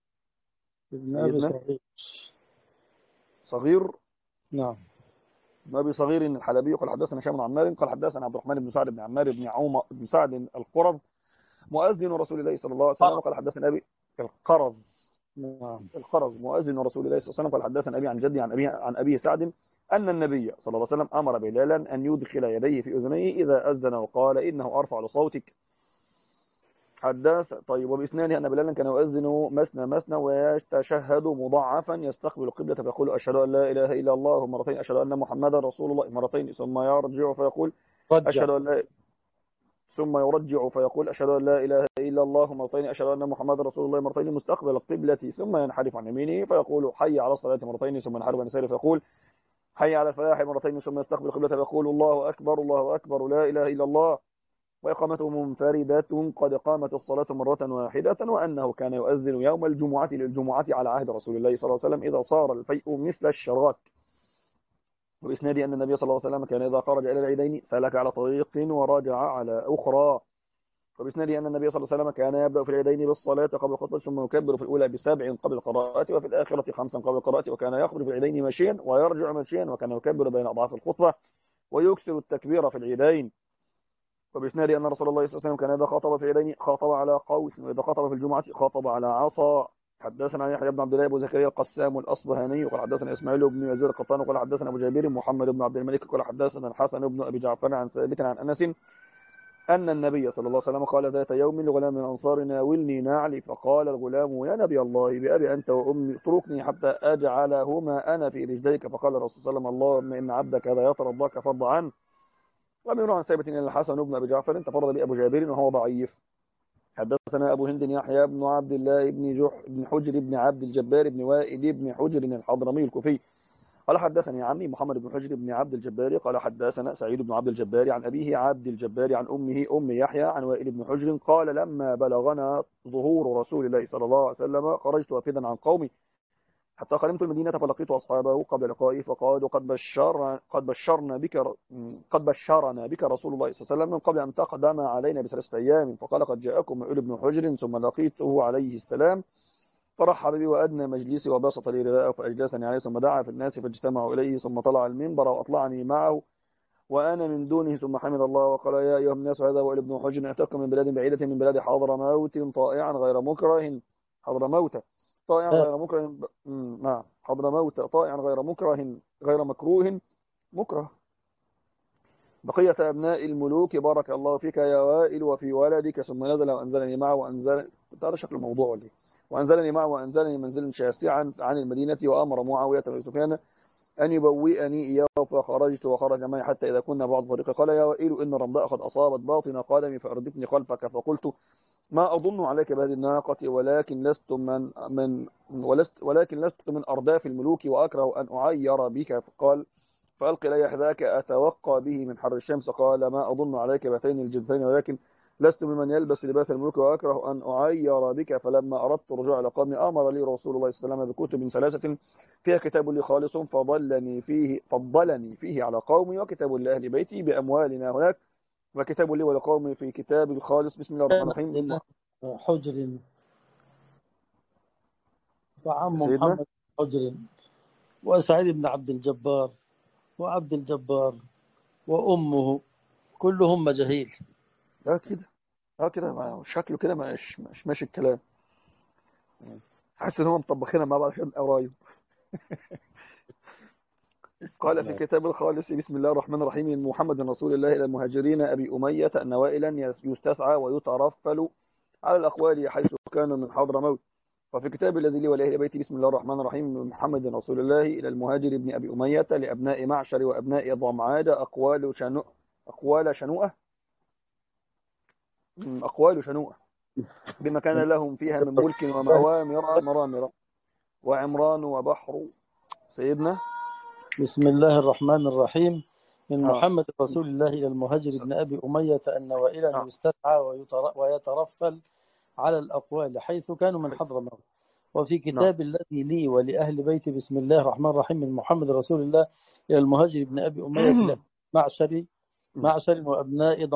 صغير. نعم. ابن ابي صغير الحلبي قال حدثنا هشام بن عمار قال حدثنا عبد الرحمن بن سعد بن عمار بن عوم بن سعد القرظ مؤذن رسول الله صلى الله عليه وسلم قال حدثنا ابي القرظ. نعم. القرظ مؤذن رسول الله صلى الله عليه وسلم قال حدثنا ابي عن جدي عن ابي سعد ان النبي صلى الله عليه وسلم امر بلالا ان يدخل يديه في اذنيه اذا اذن وقال انه ارفع لصوتك. طيب وباسناده ان بلالا كان يؤذن مثنى مثنى ويتشهد مضاعفا يستقبل القبلة فيقول اشهد ان لا اله الا الله مرتين اشهد ان محمدا رسول الله مرتين ثم يرجع فيقول اشهد ان لا ثم يرجع فيقول أشهد أن لا إله إلا الله مرتين أشهد أن محمد رسول الله مرتين مستقبل القبلة ثم ينحرف عن يمينه فيقول حي على الصلاة مرتين ثم ينحرف عن يساره فيقول حي على الفلاح مرتين ثم يستقبل القبلة فيقول الله أكبر لا إله إلا الله وإقامته منفردة قد قامت الصلاة مرة واحدة وأنه كان يؤذن يوم الجمعة للجمعة على عهد رسول الله صلى الله عليه وسلم إذا صار الفيء مثل الشراك. وبإسناد أن النبي صلى الله عليه وسلم كان إذا خرج إلى العيدين سلك على طريق ورجع على أخرى. وبإسناد أن النبي صلى الله عليه وسلم كان يبدأ في العيدين بالصلاة قبل الخطبة ثم يكبر في الأولى ب7 قبل القراءة وفي الآخرة 5 قبل القراءة وكان يخرج في العيدين ماشيا ويرجع ماشيا وكان يكبر بين أضعاف الخطبة ويكثر التكبير في العيدين. وبإسناده أن رسول الله صلى الله عليه وسلم كان إذا خاطب في يدين خاطب على قوس، وإذا خاطب في الجمعة خاطب على عصا. حدثنا يحيى بن عبد الله أبو زكريا القسام الأصبهاني وقال حدثنا إسماعيل بن يزيد القطان وقال حدثنا أبو جابر محمد بن عبد الملك وقال حدثنا الحسن بن أبي جعفر عن ثابت عن أنس أن النبي صلى الله عليه وسلم قال ذات يوم لغلام من أنصار ناولني نعلي، فقال الغلام يا نبي الله بأبي أنت وأمي اتركني حتى أجعلهما أنا في رجليك، فقال الرسول صلى الله عليه وسلم اللهم إن عبدك هذا يترضاك فارض عنه. لم يروى عن ثابت ان الحسن بن ابي جعفر تفرد بابو جابر وهو ضعيف. حدثنا ابو هند يحيى بن عبد الله بن حجر بن عبد الجبار بن وائل بن حجر الحضرمي الكوفي قال حدثني عمي محمد بن حجر بن عبد الجبار قال حدثنا سعيد بن عبد الجبار عن ابيه عبد الجبار عن امه ام يحيى عن وائل بن حجر قال لما بلغنا ظهور رسول الله صلى الله عليه وسلم خرجت وافدا عن قومي حتى قدمت المدينة فلقيت أصحابه قبل لقائي فقالوا قد بشرنا بك رسول الله صلى الله عليه وسلم من قبل أن تقدم علينا ب3 أيام، فقال قد جاءكم وائل بن حجر، ثم لقيته عليه السلام فرحب بي وأدنى مجلسي وبسط لي رداءه فأجلسني عليه، ثم دعا في الناس فاجتمعوا إليه، ثم طلع المنبر وأطلعني معه وأنا من دونه، ثم حمد الله وقال يا أيها الناس هذا وائل بن حجر أتاكم من بلاد بعيدة من بلاد حضرموت طائعا غير مكره حضرموت طائعا غير مكره نعم حضرموت طائعا غير مكره غير مكروه مكره بقية أبناء الملوك بارك الله فيك يا وائل وفي ولدك، ثم نزل وأنزلني معه هذا شكل الموضوع ولا وأنزلني معه وأنزلني منزلا شاسعا عن المدينة، وأمر معاوية بن سفيان أن يبوئني إياه، فخرجت وخرج معي حتى إذا كنا بعض الطريق قال يا وائل إن الرمضاء قد أصابت باطن قدمي فأردفني خلفك، فقلت ما أظن عليك بهذه الناقة ولكن لست من أرداف الملوك وأكره أن أعير بك، فقال فألقي لي حذاك أتوقى به من حر الشمس، قال ما أظن عليك بهاتين الجنتين ولكن لست ممن يلبس لباس الملوك وأكره أن أعير بك. فلما أردت الرجوع إلى قومي أمر لي رسول الله صلى الله عليه وسلم بكتب 3 فيها كتاب لي خالص فضلني فيه على قومي، وكتاب لأهل بيتي بأموالنا هناك، وكتاب لي ولقومي في كتاب الخالص. بسم الله الرحمن الرحيم. حجر وعم سيدنا محمد حجر وسعيد بن عبد الجبار وعبد الجبار وأمه كلهم مجاهيل. كده شكله كده مش ماشي الكلام، حاسس ان هم مطبخينها مع بعض عشان قرايب. قال في كتاب الخالص بسم الله الرحمن الرحيم من محمد رسول الله إلى المهاجرين أبي أمية أن وائلا يستسعى ويترفل على الأقوال حيث كانوا من حضرموت. وفي كتاب الذي لي ولأهل بيتي بسم الله الرحمن الرحيم من محمد رسول الله إلى المهاجر ابن أبي أمية لأبناء معشر وأبناء ضمعاد أقوال شنوءة بما كان لهم فيها من ملك وموامر مرامر وعمران وبحر. سيدنا بسم الله الرحمن الرحيم من محمد رسول الله إلى المهاجر ابن أبي أمية أن وائلا يستسعى ويترفل على الأقوال حيث كانوا من حضرموت. وفي كتاب الذي لي ولأهل بيتي بسم الله الرحمن الرحيم من محمد رسول الله إلى المهاجر ابن أبي أمية معشر وأبناء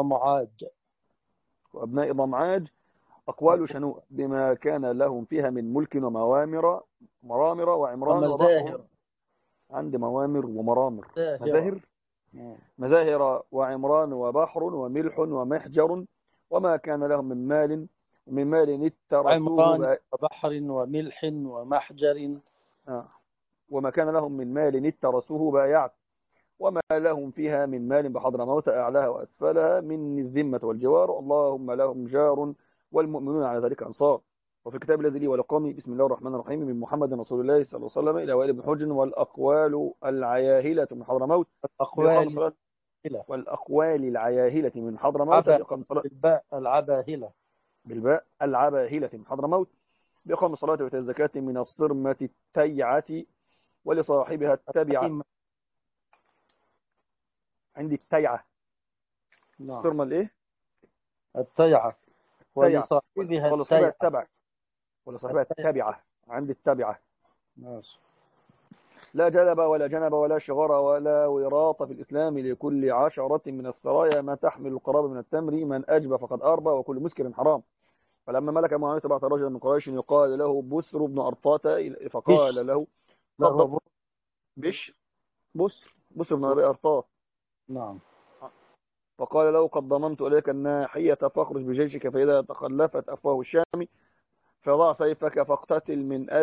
ضمعاج أقوال شنوء بما كان لهم فيها من ملك وموامر مرامر وعمران وبحر. عندي موامر ومرامر مزاهر وعمران وبحر وملح ومحجر وما كان لهم من مال اترسوه عمران وبحر وملح ومحجر وما كان لهم من مال اترسوه بايعت، وما لهم فيها من مال بحضرموت أعلاها وأسفلها من الذمة والجوار، اللهم لهم جار والمؤمنون على ذلك أنصار. وفي كتاب الذي لي ولقومي بسم الله الرحمن الرحيم من محمد رسول الله صلى الله عليه وسلم إلى وائل بن حجر والأقوال العياهلة من حضرموت والأقوال العياهلة من حضرموت بالباء العباهلة من حضرموت بإقام الصلاة وإيتاء الزكاة من الصرمة التيعة ولصاحبها التبعة. عندي التيعة الصرمة الايه التيعة ولصاحبها التبعة ولصاحبها التبعة. عندي التبعة ماشي. لا جلب ولا جنب ولا شغر ولا وراط في الإسلام لكل 10 من السرايا ما تحمل القرابة من التمر من أجب فقد أربى وكل مسكر حرام. فلما ملك معاوية بعث رجلا من قريش يقال له بسر بن أرطاة فقال له بسر بن أرطاة. نعم فقال له قد ضممت إليك الناحية فاخرج بجيشك، فإذا تخلفت أفواه الشام فضع سيفك فاقتتل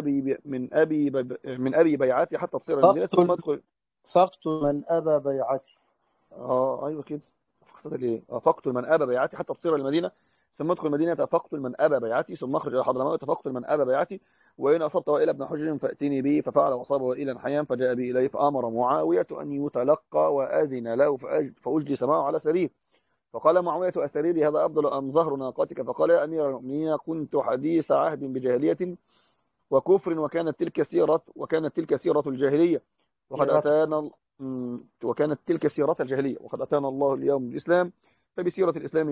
من أبي بيعتي حتى تصير المدينة ثم فاقتل ادخل. فاقتل من أبى بيعتي. أيوة كده. فاقتتل إيه؟ فاقتل من أبى بيعتي حتى تصير المدينة ثم ادخل المدينة فاقتل من أبى بيعتي ثم اخرج إلى حضرموت فاقتل من أبى بيعتي، وإن أصبت وائل بن حجر فأتني به. ففعل وأصاب وائلا حيا فجاء به إليه فأمر معاوية أن يتلقى وأذن له فأجلس معه على سرير. فقال معاوية أسريري هذا أفضل أم ظهر ناقتك؟ فقال يا أمير المؤمنين كنت حديث عهد بجاهلية وكفر وكانت تلك سيرة الجاهلية وقد سيرته. أتانا وكانت تلك سيرة الجاهلية وقد أتانا الله اليوم بالإسلام فبسيرة الإسلام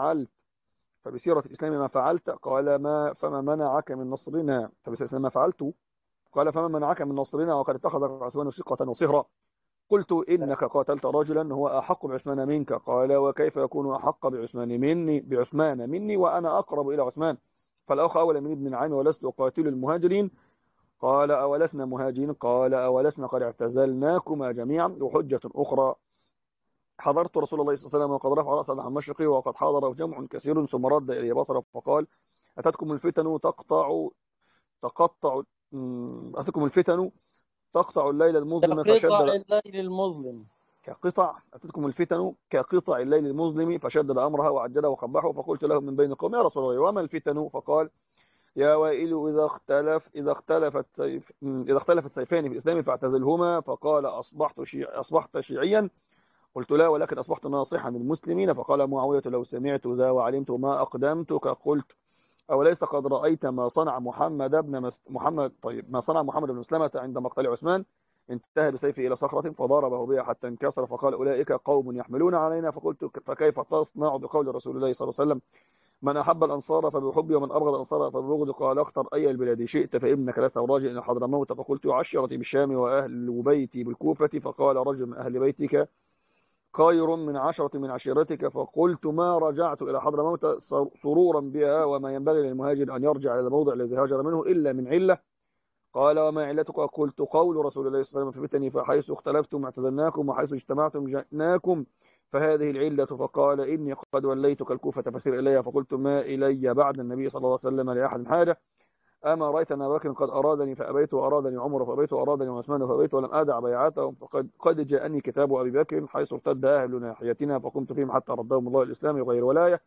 ما فعلت. قال فما منعك من نصرنا؟ فبسيرة الإسلام ما فعلت. قال فما منعك من نصرنا وقد اتخذ عثمان ثقة وصهرا؟ قلت إنك قاتلت رجلا هو أحق بعثمان منك. قال وكيف يكون أحق بعثمان مني وأنا أقرب إلى عثمان؟ فالأخ أولى من ابن عامي ولست أقاتل المهاجرين. قال أولسنا مهاجرين؟ قال أولسنا قد اعتزلناكما جميعا. وحجة أخرى حضرت رسول الله صلى الله عليه وسلم وقد رفع رأسه عن مشرقي وقد حضر جمع كثير ثم رد إلي بصره فقال أتتكم الفتن تقطع أتتكم الفتن تقطع الليل المظلم كقطع الليل المظلم. أتتكم الفتن كقطع الليل المظلم فشدد أمرها وعجله وقبحه. فقلت له من بين القوم يا رسول الله وما الفتن؟ فقال يا وائل إذا اختلفت سيفان في الإسلام فاعتزلهما. فقال أصبحت شيعيا؟ قلت لا ولكن أصبحت ناصحا للمسلمين. فقال معاوية لو سمعت ذا وعلمت ما أقدمتك قلت أوليس قد رأيت ما صنع محمد بن مسلمة عند مقتل عثمان؟ انتهى بسيفه إلى صخرة فضربه بها حتى انكسر. فقال أولئك قوم يحملون علينا. فقلت فكيف تصنع بقول رسول الله صلى الله عليه وسلم من أحب الأنصار فبحبي ومن أبغض الأنصار فببغضي؟ قال اختر أي البلاد شئت فإنك لست راجع إلى حضرموت. فقلت عشرتي بالشام وأهل بيتي بالكوفة. فقال رجل من أهل بيتك خير من 10 من عشيرتك. فقلت ما رجعت إلى حضرموت سرورا بها وما ينبغي للمهاجر أن يرجع إلى الموضع الذي هاجر منه إلا من علة. قال وما علتك؟ قلت قول رسول الله صلى الله عليه وسلم في فتني فحيث اختلفتم اعتزلناكم وحيث اجتمعتم جئناكم فهذه العلة. فقال إني قد وليتك الكوفة فسير إليها. فقلت ما إلي بعد النبي صلى الله عليه وسلم لأحد حاجة أما رأيت أن بكر قد أرادني فأبيت وأرادني عمر فأبيت وأرادني عثمان فأبيت ولم أدع بيعتهم فقد جاءني كتاب أبي بكر حيث ارتد أهل ناحيتنا فقمت فيهم حتى ردهم الله الإسلام غير ولاية.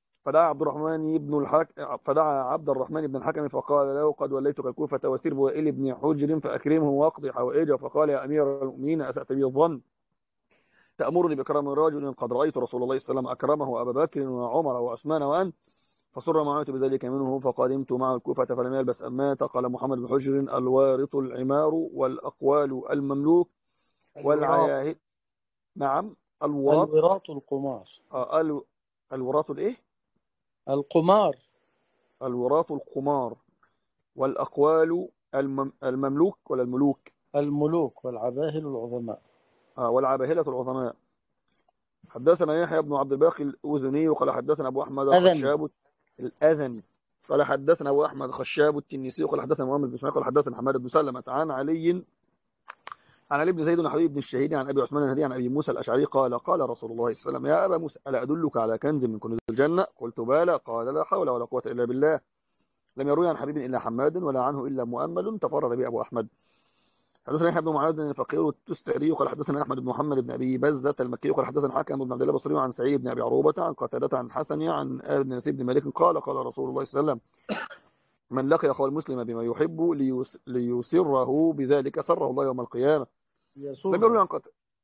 فدعا عبد الرحمن بن الحكم فقال له قد وليتك الكوفة وسير بوائل بن حجر فأكرمه واقضي حوائجه. فقال يا أمير المؤمنين أسأت بي الظن تأمرني بكرم رجل قد رأيت رسول الله صلى الله عليه وسلم أكرمه أبا بكر وعمر وعثمان وأنت؟ فسر معاوية بذلك منه فقدمت معه الكوفة فلم يلبس أن مات. قال محمد بن حجر الوارث العمار والأقوال المملوك والعياهد. نعم الوراث القمار. الوراث الإيه؟ القمار. الوراث القمار والأقوال المملوك ولا الملوك؟ الملوك والعباهل العظماء. والعباهلة العظماء. حدثنا يحيى بن عبد الباقي الأذني وقال حدثنا أبو أحمد خشاب الأذني قال حدثنا أبو أحمد خشاب التنيسي وقال حدثنا محمد بن إسماعيل قال حدثنا حماد بن سلمة عن علي بن زيد بن حبيب بن الشهيد عن أبي عثمان النهدي عن أبي موسى الأشعري قال قال رسول الله صلى الله عليه وسلم يا أبا موسى ألا أدلك على كنز من كنوز الجنة؟ قلت بلى. قال لا حول ولا قوة إلا بالله لم يروي عن حبيب إلا حماد ولا عنه إلا مؤمل تفرد به أبو أحمد. حدثنا يحيى بن معاذ الفقيه التستعري قال حدثنا أحمد بن محمد بن أبي بزة المكي قال حدثنا حاكم بن عبد الله البصري عن سعيد بن أبي عروبة عن قتادة عن حسن عن بن نسيب بن مالك قال قال رسول الله صلى الله عليه وسلم من لقي أخوه المسلم بما يحب ليسره بذلك سره الله يوم القيامة. لم يروي عن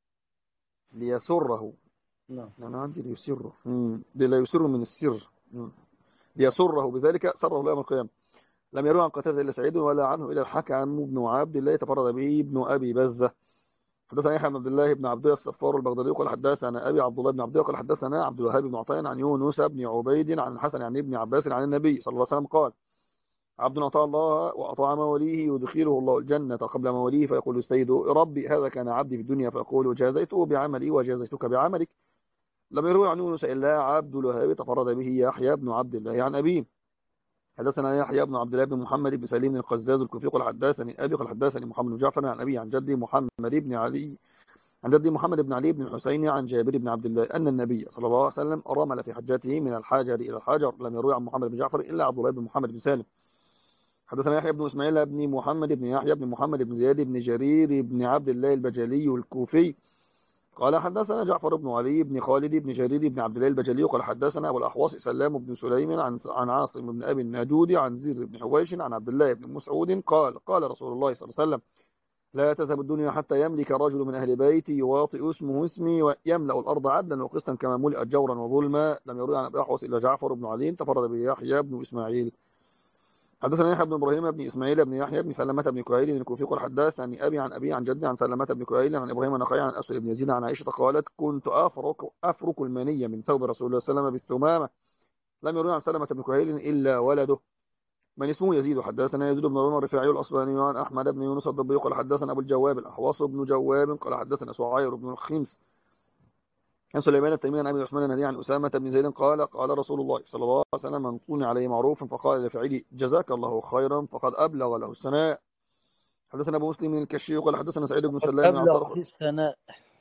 ليسره. نعم. أنا عندي ليسره لا يسر من السر ليسره بذلك سره الله يوم القيامة. لم يروي عن قتادة إلا سعيد ولا عنه إلا الحكم بن عبد الله تفرد به ابن أبي بزة. حدثنا يحيى بن عبد الله بن عبد الله الصفار البغدادي قال حدثنا أبي عبد الله بن عبد الله قال حدثنا عبد الوهاب بن عطيان عن يونس بن عبيد عن الحسن عن ابن عباس عن النبي صلى الله عليه وسلم قال عبد أطاع الله وأطاع موليه يدخله الله الجنة قبل موليه فيقول السيد ربي هذا كان عبدي في الدنيا فيقول جازيته بعملي وجازيتك بعملك. لم يروي عن يونس إلا عبد الوهاب تفرد به يحيى بن عبد الله عن أبيه. حدثنا يحيى بن عبد الله بن محمد بن سليم القزاز الكوفي قال حدثني أبي قال حدثني محمد بن جعفر عن أبي عن جدي محمد بن علي عن جدي محمد بن علي بن الحسين عن جابر بن عبد الله أن النبي صلى الله عليه وسلم رمل في حجته من الحجر إلى الحجر. لم يروي عن محمد بن جعفر إلا عبد الله بن محمد بن سالم. حدثنا يحيى بن إسماعيل بن محمد بن يحيى بن محمد بن زياد بن جرير بن عبد الله البجلي الكوفي قال حدثنا جعفر بن علي بن خالد بن جرير بن عبد الله البجلي قال حدثنا أبو الأحواص سلام بن سليم عن عاصم بن أبي الناجود عن زير بن حويش عن عبد الله بن مسعود قال رسول الله صلى الله عليه وسلم لا تذهب الدنيا حتى يملك رجل من أهل بيتي يواطئ اسمه اسمي ويملأ الأرض عدلا وقسطا كما ملئت جورا وظلما. لم يروي عن أبي الأحوص إلا جعفر بن علي تفرد به يحيى بن إسماعيل. حدثنا يحيى بن ابراهيم بن اسماعيل بن يحيى بن سلمة بن كهيل الكوفي قال حدثني ابي عن ابي عن جدي عن سلمة بن كهيل عن ابراهيم النخعي عن اسود بن يزيد عن عائشه قالت كنت افرك المنيه من ثوب رسول الله صلى الله عليه وسلم بالثمامه. لم يروي عن سلمة بن كهيل الا ولده من اسمه يزيد. حدثنا يزيد بن هارون الرفاعي الاصبهاني عن احمد بن يونس الضبي قال حدثنا ابو الجواب الاحواص بن جواب قال حدثنا سعير بن الخمس عن سليمان التيمي عن ابي عثمان النهدي عن اسامه بن زيد قال رسول الله صلى الله عليه وسلم من صنع عليه معروف فقال لفعله جزاك الله خيرا فقد ابلغ له الثناء. حدثنا ابو مسلم الكشي قال حدثنا سعيد بن سلام عن أبلغ في الثناء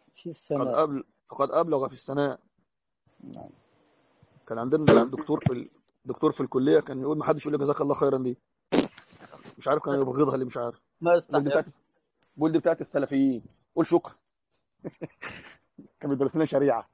فقد ابلغ في الثناء. نعم. كان عندنا دكتور في الكليه كان يقول ما حدش يقول لك جزاك الله خيرا دي، مش عارف كان يبغضها اللي مش عارف. ما استحيا بقول دي بتاعت السلفيين، قول شكرا. كان بيدرس لنا شريعه.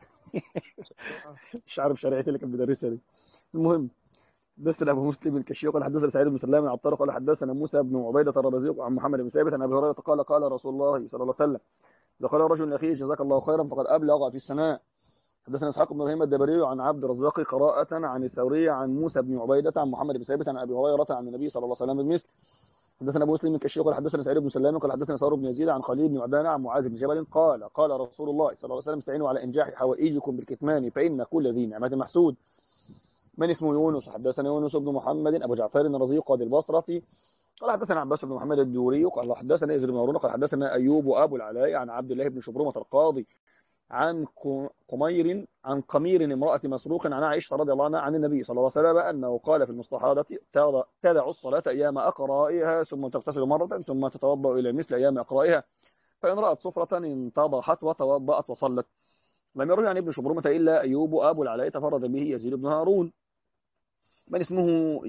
مش عارف شريعه اللي كان بيدرسها دي. المهم حدثنا ابو مسلم الكشي قال حدثنا سعيد بن سلام عن عطار قال حدثنا موسى بن عبيده الرزيق عن محمد بن ثابت عن ابي هريره قال رسول الله صلى الله عليه وسلم اذا قال رجل لاخيه جزاك الله خيرا فقد ابلغ في الثناء. حدثنا اسحاق بن ابراهيم الدبري عن عبد الرزاق قراءه عن الثوري عن موسى بن عبيده عن محمد بن ثابت عن ابي هريره عن النبي صلى الله عليه وسلم بمثل. حدثنا ابو مسلم الكشي قال حدثنا سعيد بن سلام قال حدثنا ثور بن يزيد عن خليل بن عبدان عن معاذ بن جبل قال رسول الله صلى الله عليه وسلم استعينوا على انجاح حوائجكم بالكتمان فان كل ذي نعمه محسود. من اسمه يونس. حدثنا يونس بن محمد ابو جعفر الرزي قاضي البصره قال حدثنا عباس بن محمد الدوري قال حدثنا يزيد بن هارون قال حدثنا ايوب ابو العلاء عن عبد الله بن شبرمه القاضي عن قمير امراه مسروق عن عائشه رضي الله عنها عن النبي صلى الله عليه وسلم انه قال في المستحاضه تدع الصلاه ايام اقرائها ثم تغتسل مره ثم تتوضا الى مثل ايام اقرائها فان رات صفره انتضحت وتوضات وصلت. لم يروي عن ابن شبرمه الا ايوب ابو العلاء تفرد به يزيد بن هارون. من اسمه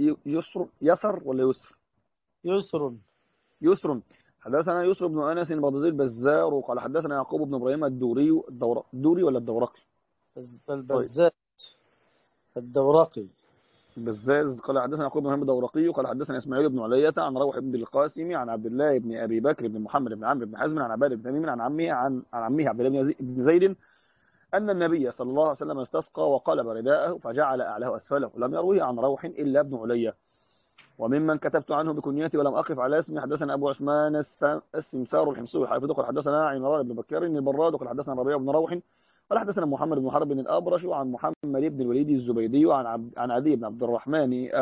يسر ولا يسر؟ يسر. حدثنا يسر بن انس البضزي البزار قال حدثنا يعقوب بن ابراهيم الدوري ولا الدورقي؟ البزاز الدورقي. البزاز قال حدثنا يعقوب بن ابراهيم الدورقي قال حدثنا اسماعيل بن علية عن روح بن القاسم عن عبد الله بن ابي بكر بن محمد بن عمرو بن حزم عن عباد بن تميم عن عمه عبد الله بن زيد أن النبي صلى الله عليه وسلم استسقى وقلب رداءه فجعل أعلاه أسفله. ولم يروه عن روح إلا ابن علية. وممن كتبت عنه بكنيتي ولم أقف على اسمه حدثنا أبو عثمان السمسار الحمصي حافظ قال حدثنا عمران بن بكر البراد قال حدثنا ربيع بن روح قال حدثنا محمد بن حرب بن الأبرش وعن محمد بن الوليد الزبيدي وعن عدي بن عبد الرحمن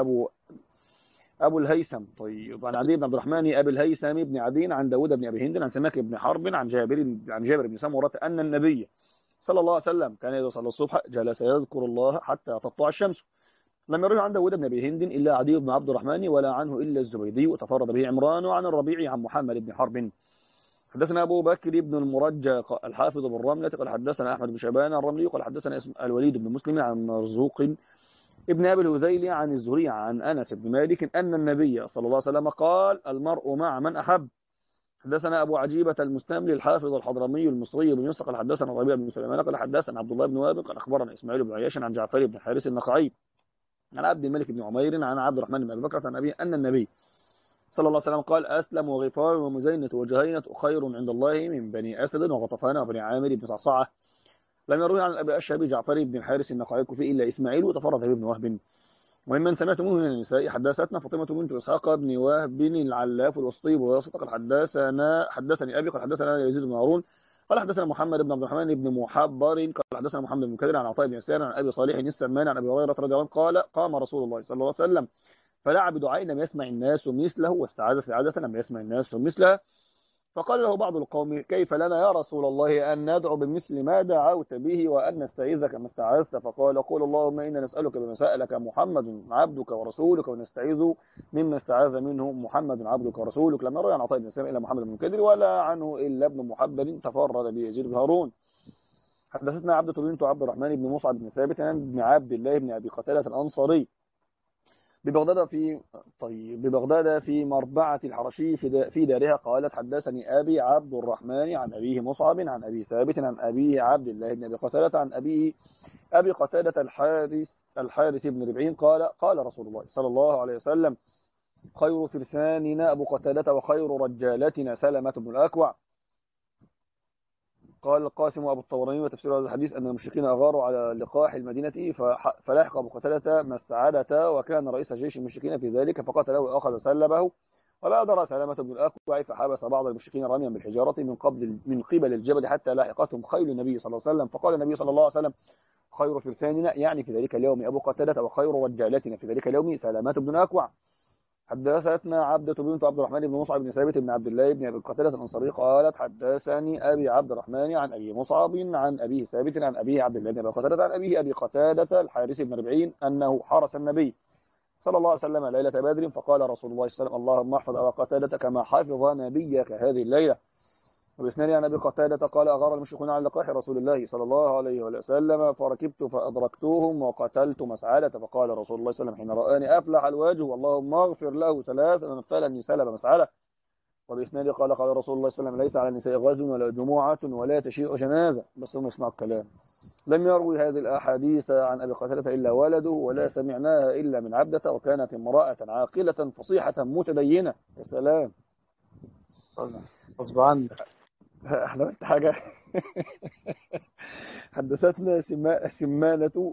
أبو الهيثم. طيب عن عدي بن عبد الرحمن أبي الهيثم بن عدين عن داود بن أبي هند عن سماك بن حرب عن جابر بن سمرة أن النبي صلى الله عليه وسلم كان إذا صلى الصبح جلس يذكر الله حتى تطلع الشمس. لم يروي عن داود بن أبي هند إلا عدي بن عبد الرحمن ولا عنه إلا الزبيدي وتفرد به عمران وعن الربيع عن محمد بن حرب. حدثنا أبو بكر بن المرجى الحافظ بالرملة قال حدثنا أحمد بن شعبان الرملي قال حدثنا الوليد بن مسلم عن مرزوق ابن أبي الهذيل عن الزهري عن أنس بن مالك أن النبي صلى الله عليه وسلم قال المرء مع من أحب. حدثنا أبو عجيبة المستملي الحافظ الحضرمي المصري بن يوسف قال حدثنا ربيع بن سليمان قال حدثنا عبد الله بن وهب قال أخبرنا إسماعيل بن عياش عن جعفر بن حارث النخعي عن عبد الملك بن عمير عن عبد الرحمن بن أبي بكر عن أبيه أن النبي صلى الله عليه وسلم قال أسلم وغفار ومزينة وجهينة خير عند الله من بني أسد وغطفان وبني عامر بن صعصعة. لم يروي عن أبي أشهب جعفر بن الحارث النخعي الكوفي إلا إسماعيل وتفرد به ابن وهب. وممن سمعتموه من النساء حدثتنا فاطمة بنت إسحاق بن وهب العلاف الوسطي وواسط قال حدثني أبي قال حدثنا يزيد بن هارون قال حدثنا محمد بن عبد الرحمن بن محبر قال حدثنا محمد بن كثير عن عطاء بن يسار عن أبي صالح السمان عن أبي هريرة رضي الله عنه قال قام رسول الله صلى الله عليه وسلم فدعا بدعاء لم يسمع الناس مثله واستعاذ استعاذة لم يسمع الناس مثلها فقال له بعض القوم كيف لنا يا رسول الله أن ندعو بمثل ما دعوت به وأن نستعيذ كما استعاذت؟ فقال قول اللهم إنا نسألك بما سألك محمد عبدك ورسولك ونستعيذ مما استعاذ منه محمد عبدك ورسولك. لم نروي عن عطاء بن سلمة إلا محمد بن كدر ولا عنه إلا ابن محبب تفرد به يزيد بن هارون. حدثتنا عبدة بنت عبد الرحمن بن مصعب بن ثابت بن عبد الله بن أبي قتادة الأنصاري ببغداد في مربعة الحرشي في دارها قالت حدثني أبي عبد الرحمن عن أبيه مصعب عن أبي ثابت عن أبيه عبد الله بن أبي قتادة عن أبي قتادة الحارث بن ربعين قال رسول الله صلى الله عليه وسلم خير فرساننا أبو قتادة وخير رجالتنا سلمة بن الأكوع. قال القاسم وأبو الطبراني وتفسير هذا الحديث أن المشركين أغاروا على لقاح المدينة فلاحق أبو قتادة مسعدة وكان رئيس جيش المشركين في ذلك فقتله وأخذ سلبه وبادر سلمة بن الأكوع فحبس بعض المشركين رميا بالحجارة من قبل الجبل حتى لاحقتهم خيل النبي صلى الله عليه وسلم. فقال النبي صلى الله عليه وسلم خير فرساننا يعني في ذلك اليوم أبو قتادة وخير رجالتنا في ذلك اليوم سلمة بن الأكوع. حدثتنا عبدة بنت عبد الرحمن بن مصعب بن ثابت بن عبد الله بن أبي قتادة الأنصاري قالت حدثني أبي عبد الرحمن عن أبي مصعب عن أبيه ثابت عن أبيه عبد الله بن أبي قتادة عن أبيه أبي قتادة الحارث بن ربعين أنه حرس النبي صلى الله عليه وسلم ليلة بدر فقال رسول الله صلى الله عليه وسلم اللهم احفظ أبا قتادة كما حفظ نبيك هذه الليلة. وبإسناد عن أبي قتادة قال أغار المشركون على لقاح رسول الله صلى الله عليه وسلم فركبت فأدركتهم وقتلت مسعدة فقال رسول الله صلى الله عليه وسلم حين رآني أفلح الوجه واللهم اغفر له ثلاث ونفلني سلب مسعدة. وبإسناد قال رسول الله صلى الله عليه وسلم ليس على النساء غزو ولا جموعة ولا تشيء جنازة. بس هم يسمعوا الكلام. لم يروي هذه الأحاديث عن أبي قتادة إلا ولده ولا سمعناها إلا من عبدة وكانت امرأة عاقلة فصيحة متدينة. يا سلام غصب عنك. احنا قلت حاجة. حدثتنا سمانة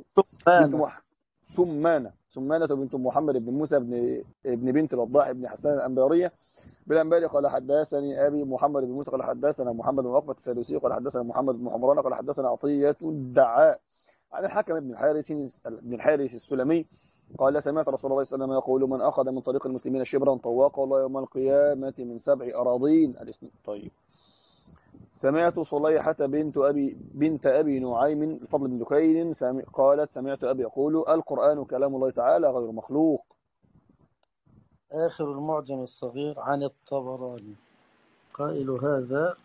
بنت محمد بن موسى ابن بنت الوضاح بن حسان الأنبارية بالأنباري قال حدثني أبي محمد بن موسى قال حدثنا محمد بن عقبة السدوسي قال حدثنا محمد بن حمران قال حدثنا عطية الدعاء عن الحكم بن الحارث السلمي قال سمعت رسول الله صلى الله عليه وسلم يقول من أخذ من طريق المسلمين شبرا طواق الله يوم القيامة من 7 أراضين. طيب سمعت صليحة بنت أبي نعيم الفضل بن دكين قالت سمعت أبي يقول القرآن كلام الله تعالى غير مخلوق. آخر المعجم الصغير عن الطبراني قائل هذا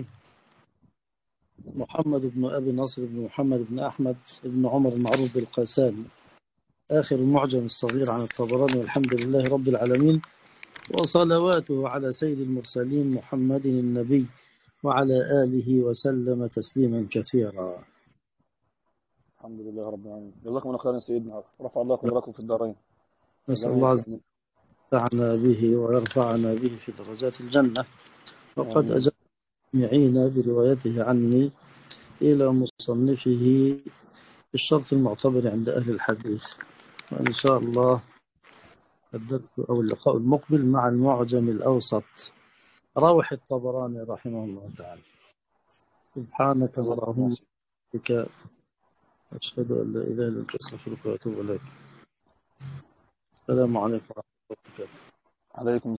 محمد بن أبي نصر بن محمد بن أحمد بن عمر المعروف بالقاساني. آخر المعجم الصغير عن الطبراني والحمد لله رب العالمين وصلواته على سيد المرسلين محمد النبي وعلى آله وسلم تسليما كثيرا. الحمد لله رب العالمين. جزاكم الله خيرا سيدنا رفع الله قدركم في الدارين. نسأل الله عز وجل ينفعنا به ويرفعنا به في درجات الجنة. وقد أجاب جميعين بروايته عني إلى مصنفه بالشرط المعتبر عند أهل الحديث. وإن شاء الله اللقاء المقبل مع المعجم الأوسط روح الطبراني رحمه الله تعالى. سبحانك اللهم وبحمدك أشهد أن لا إله إلا أنت أستغفرك وأتوب إليك. السلام عليكم ورحمة الله وبركاته. عليكم